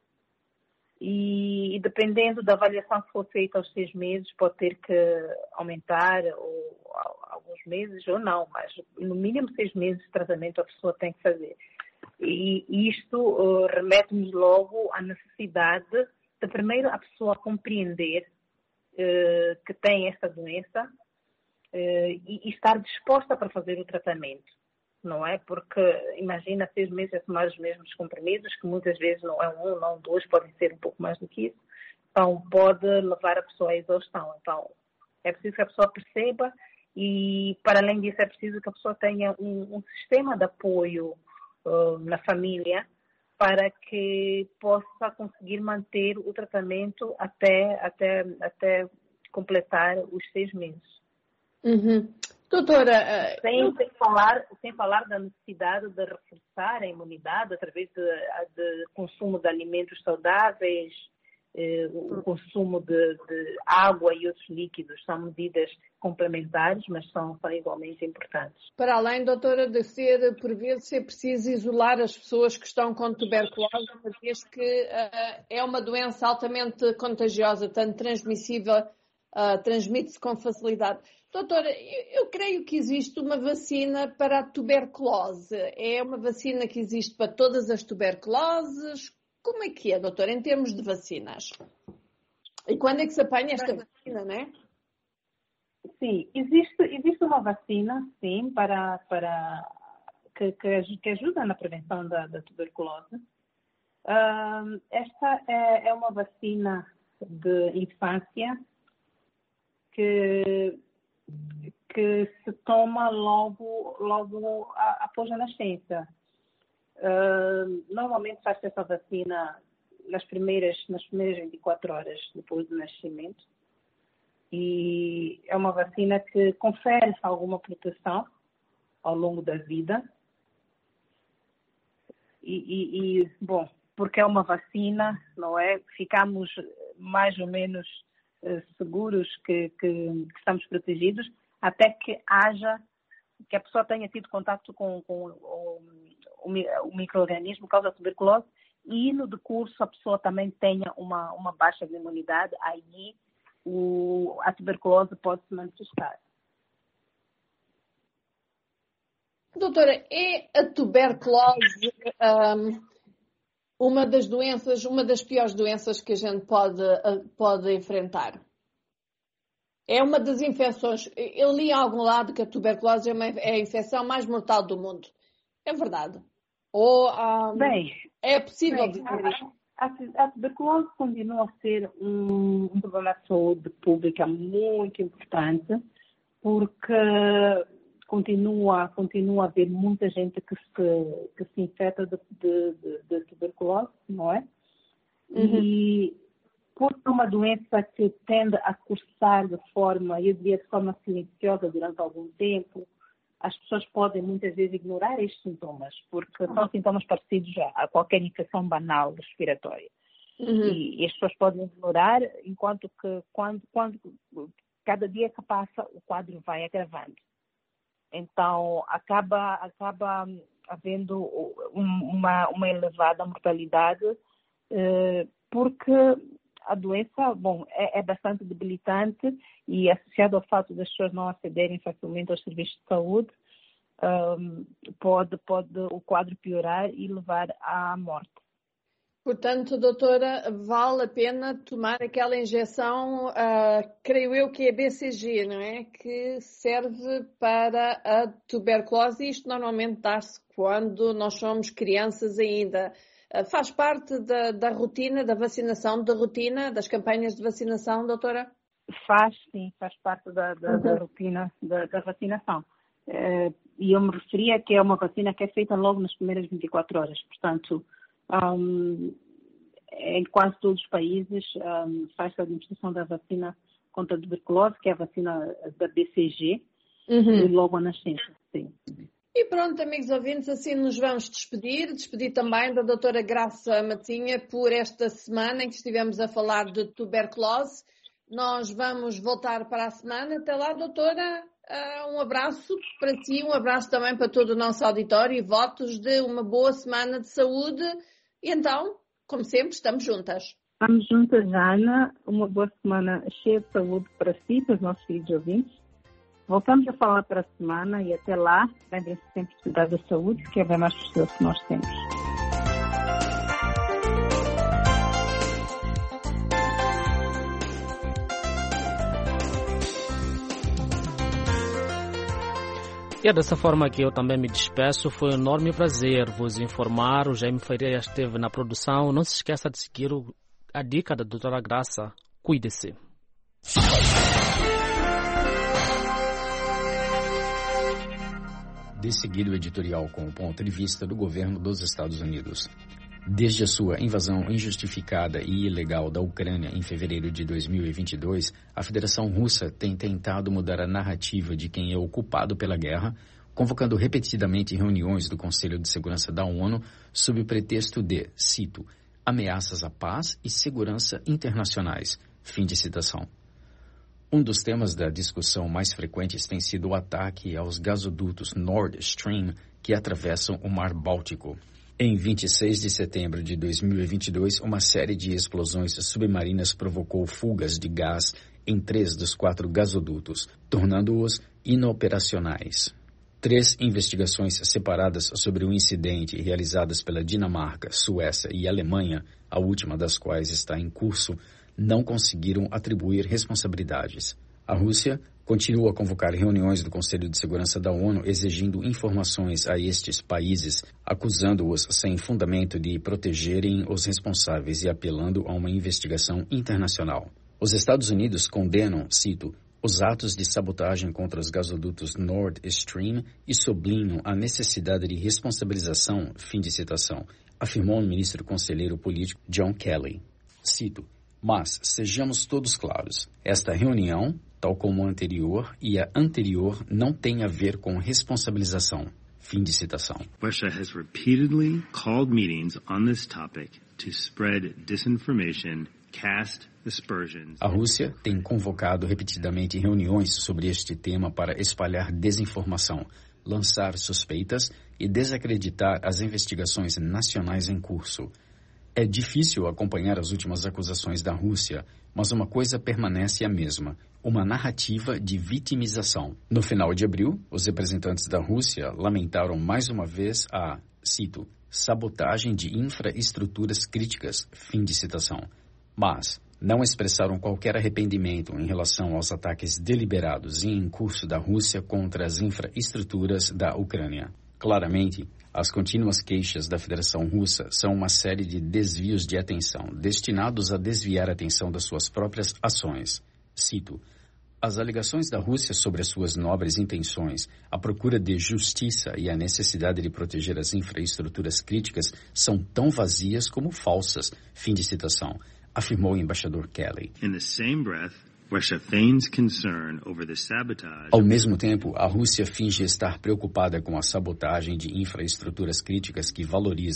E dependendo da avaliação que for feita aos 6 meses, pode ter que aumentar ou alguns meses ou não, mas no mínimo 6 meses de tratamento a pessoa tem que fazer. E isto remete-nos logo à necessidade de primeiro a pessoa compreender que tem esta doença e estar disposta para fazer o tratamento. Não é? Porque, imagina, 6 meses a tomar os mesmos comprimidos, que muitas vezes não é 1, não 2, podem ser um pouco mais do que isso. Então, pode levar a pessoa à exaustão. Então, é preciso que a pessoa perceba e, para além disso, é preciso que a pessoa tenha um sistema de apoio na família para que possa conseguir manter o tratamento até completar os 6 meses. Uhum. Doutora, sem falar da necessidade de reforçar a imunidade através de consumo de alimentos saudáveis, o consumo de água e outros líquidos. São medidas complementares, mas são igualmente importantes. Para além, doutora, de por vezes ser preciso isolar as pessoas que estão com tuberculose, uma vez que é uma doença altamente contagiosa, tanto transmissível, transmite-se com facilidade. Doutora, eu creio que existe uma vacina para a tuberculose. É uma vacina que existe para todas as tuberculoses? Como é que é, doutora, em termos de vacinas? E quando é que se apanha esta vacina, não é? Sim, existe uma vacina, sim, que ajuda na prevenção da tuberculose. Esta é uma vacina de infância que se toma logo após a nascença. Normalmente faz-se essa vacina nas primeiras 24 horas depois do nascimento. E é uma vacina que confere alguma proteção ao longo da vida. Bom, porque é uma vacina, não é? Ficamos mais ou menos seguros que estamos protegidos até que a pessoa tenha tido contato com o micro-organismo que causa tuberculose e no decurso a pessoa também tenha uma baixa de imunidade, aí a tuberculose pode se manifestar. Doutora, é a tuberculose uma das piores doenças que a gente pode enfrentar? É uma das infecções. Eu li a algum lado que a tuberculose é a infecção mais mortal do mundo. É verdade? Ou é possível dizer isso? A tuberculose continua a ser um problema de saúde pública muito importante, porque continua a haver muita gente que se infecta de tuberculose, não é? Uhum. E por uma doença que tende a cursar de forma silenciosa durante algum tempo, as pessoas podem muitas vezes ignorar estes sintomas, porque são sintomas parecidos a qualquer infecção banal respiratória. E as pessoas podem ignorar, enquanto que quando cada dia que passa o quadro vai agravando. Então acaba havendo uma elevada mortalidade, porque a doença, é bastante debilitante e associado ao fato das pessoas não acederem facilmente aos serviços de saúde, pode o quadro piorar e levar à morte. Portanto, doutora, vale a pena tomar aquela injeção, creio eu que é BCG, não é? Que serve para a tuberculose. Isto normalmente dá-se quando nós somos crianças ainda. Faz parte da rotina, da vacinação, das campanhas de vacinação, doutora? Faz parte da rotina da vacinação. E eu me referia que é uma vacina que é feita logo nas primeiras 24 horas. Portanto, em quase todos os países faz-se a administração da vacina contra a tuberculose, que é a vacina da BCG, logo à nascença. Sim. E pronto, amigos ouvintes, assim nos vamos despedir também da doutora Graça Matinha por esta semana em que estivemos a falar de tuberculose. Nós vamos voltar para a semana. Até lá, doutora, um abraço para si, um abraço também para todo o nosso auditório e votos de uma boa semana de saúde. E então, como sempre, estamos juntas. Estamos juntas, Ana. Uma boa semana cheia de saúde para si e para os nossos filhos ouvintes. Voltamos a falar para a semana e até lá, lembrem-se sempre de cuidar da saúde, que é bem mais precioso que nós temos. E é dessa forma que eu também me despeço. Foi um enorme prazer vos informar. O Jaime Ferreira esteve na produção. Não se esqueça de seguir a dica da doutora Graça. Cuide-se. De seguida o editorial com o ponto de vista do governo dos Estados Unidos. Desde a sua invasão injustificada e ilegal da Ucrânia em fevereiro de 2022, a Federação Russa tem tentado mudar a narrativa de quem é o culpado pela guerra, convocando repetidamente reuniões do Conselho de Segurança da ONU sob o pretexto de, cito, ameaças à paz e segurança internacionais. Fim de citação. Um dos temas da discussão mais frequentes tem sido o ataque aos gasodutos Nord Stream que atravessam o Mar Báltico. Em 26 de setembro de 2022, uma série de explosões submarinas provocou fugas de gás em 3 dos 4 gasodutos, tornando-os inoperacionais. 3 investigações separadas sobre o incidente realizadas pela Dinamarca, Suécia e Alemanha, a última das quais está em curso, não conseguiram atribuir responsabilidades. A Rússia continua a convocar reuniões do Conselho de Segurança da ONU exigindo informações a estes países, acusando-os sem fundamento de protegerem os responsáveis e apelando a uma investigação internacional. Os Estados Unidos condenam, cito, os atos de sabotagem contra os gasodutos Nord Stream e sublinham a necessidade de responsabilização, fim de citação, afirmou o ministro conselheiro político John Kelly. Cito, mas sejamos todos claros, esta reunião, tal como a anterior e a anterior, não tem a ver com responsabilização. Fim de citação. Russia has repeatedly called meetings on this topic to spread disinformation, cast aspersions. A Rússia tem convocado repetidamente reuniões sobre este tema para espalhar desinformação, lançar suspeitas e desacreditar as investigações nacionais em curso. É difícil acompanhar as últimas acusações da Rússia, mas uma coisa permanece a mesma, uma narrativa de vitimização. No final de abril, os representantes da Rússia lamentaram mais uma vez a, cito, sabotagem de infraestruturas críticas, fim de citação. Mas não expressaram qualquer arrependimento em relação aos ataques deliberados e em curso da Rússia contra as infraestruturas da Ucrânia. Claramente, as contínuas queixas da Federação Russa são uma série de desvios de atenção, destinados a desviar a atenção das suas próprias ações. Cito, as alegações da Rússia sobre as suas nobres intenções, a procura de justiça e a necessidade de proteger as infraestruturas críticas são tão vazias como falsas, fim de citação, afirmou o embaixador Kelly. In the same breath, Russia feigns concern over the sabotage. Ao mesmo tempo, a Rússia finge estar preocupada com a sabotagem de infraestruturas críticas que valoriza,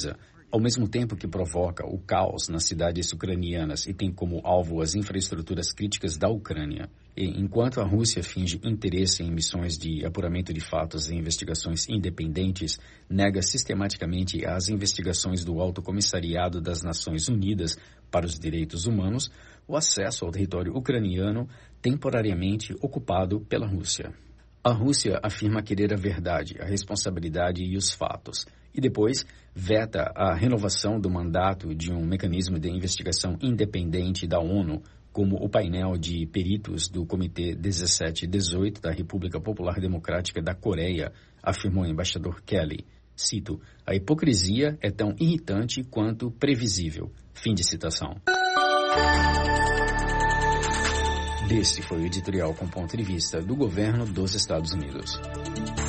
Ao mesmo tempo que provoca o caos nas cidades ucranianas e tem como alvo as infraestruturas críticas da Ucrânia, e enquanto a Rússia finge interesse em missões de apuramento de fatos e investigações independentes, nega sistematicamente as investigações do Alto Comissariado das Nações Unidas para os Direitos Humanos, o acesso ao território ucraniano temporariamente ocupado pela Rússia. A Rússia afirma querer a verdade, a responsabilidade e os fatos, e depois veta a renovação do mandato de um mecanismo de investigação independente da ONU, como o painel de peritos do Comitê 1718 da República Popular Democrática da Coreia, afirmou o embaixador Kelly. Cito, a hipocrisia é tão irritante quanto previsível. Fim de citação. Este foi o editorial com ponto de vista do governo dos Estados Unidos.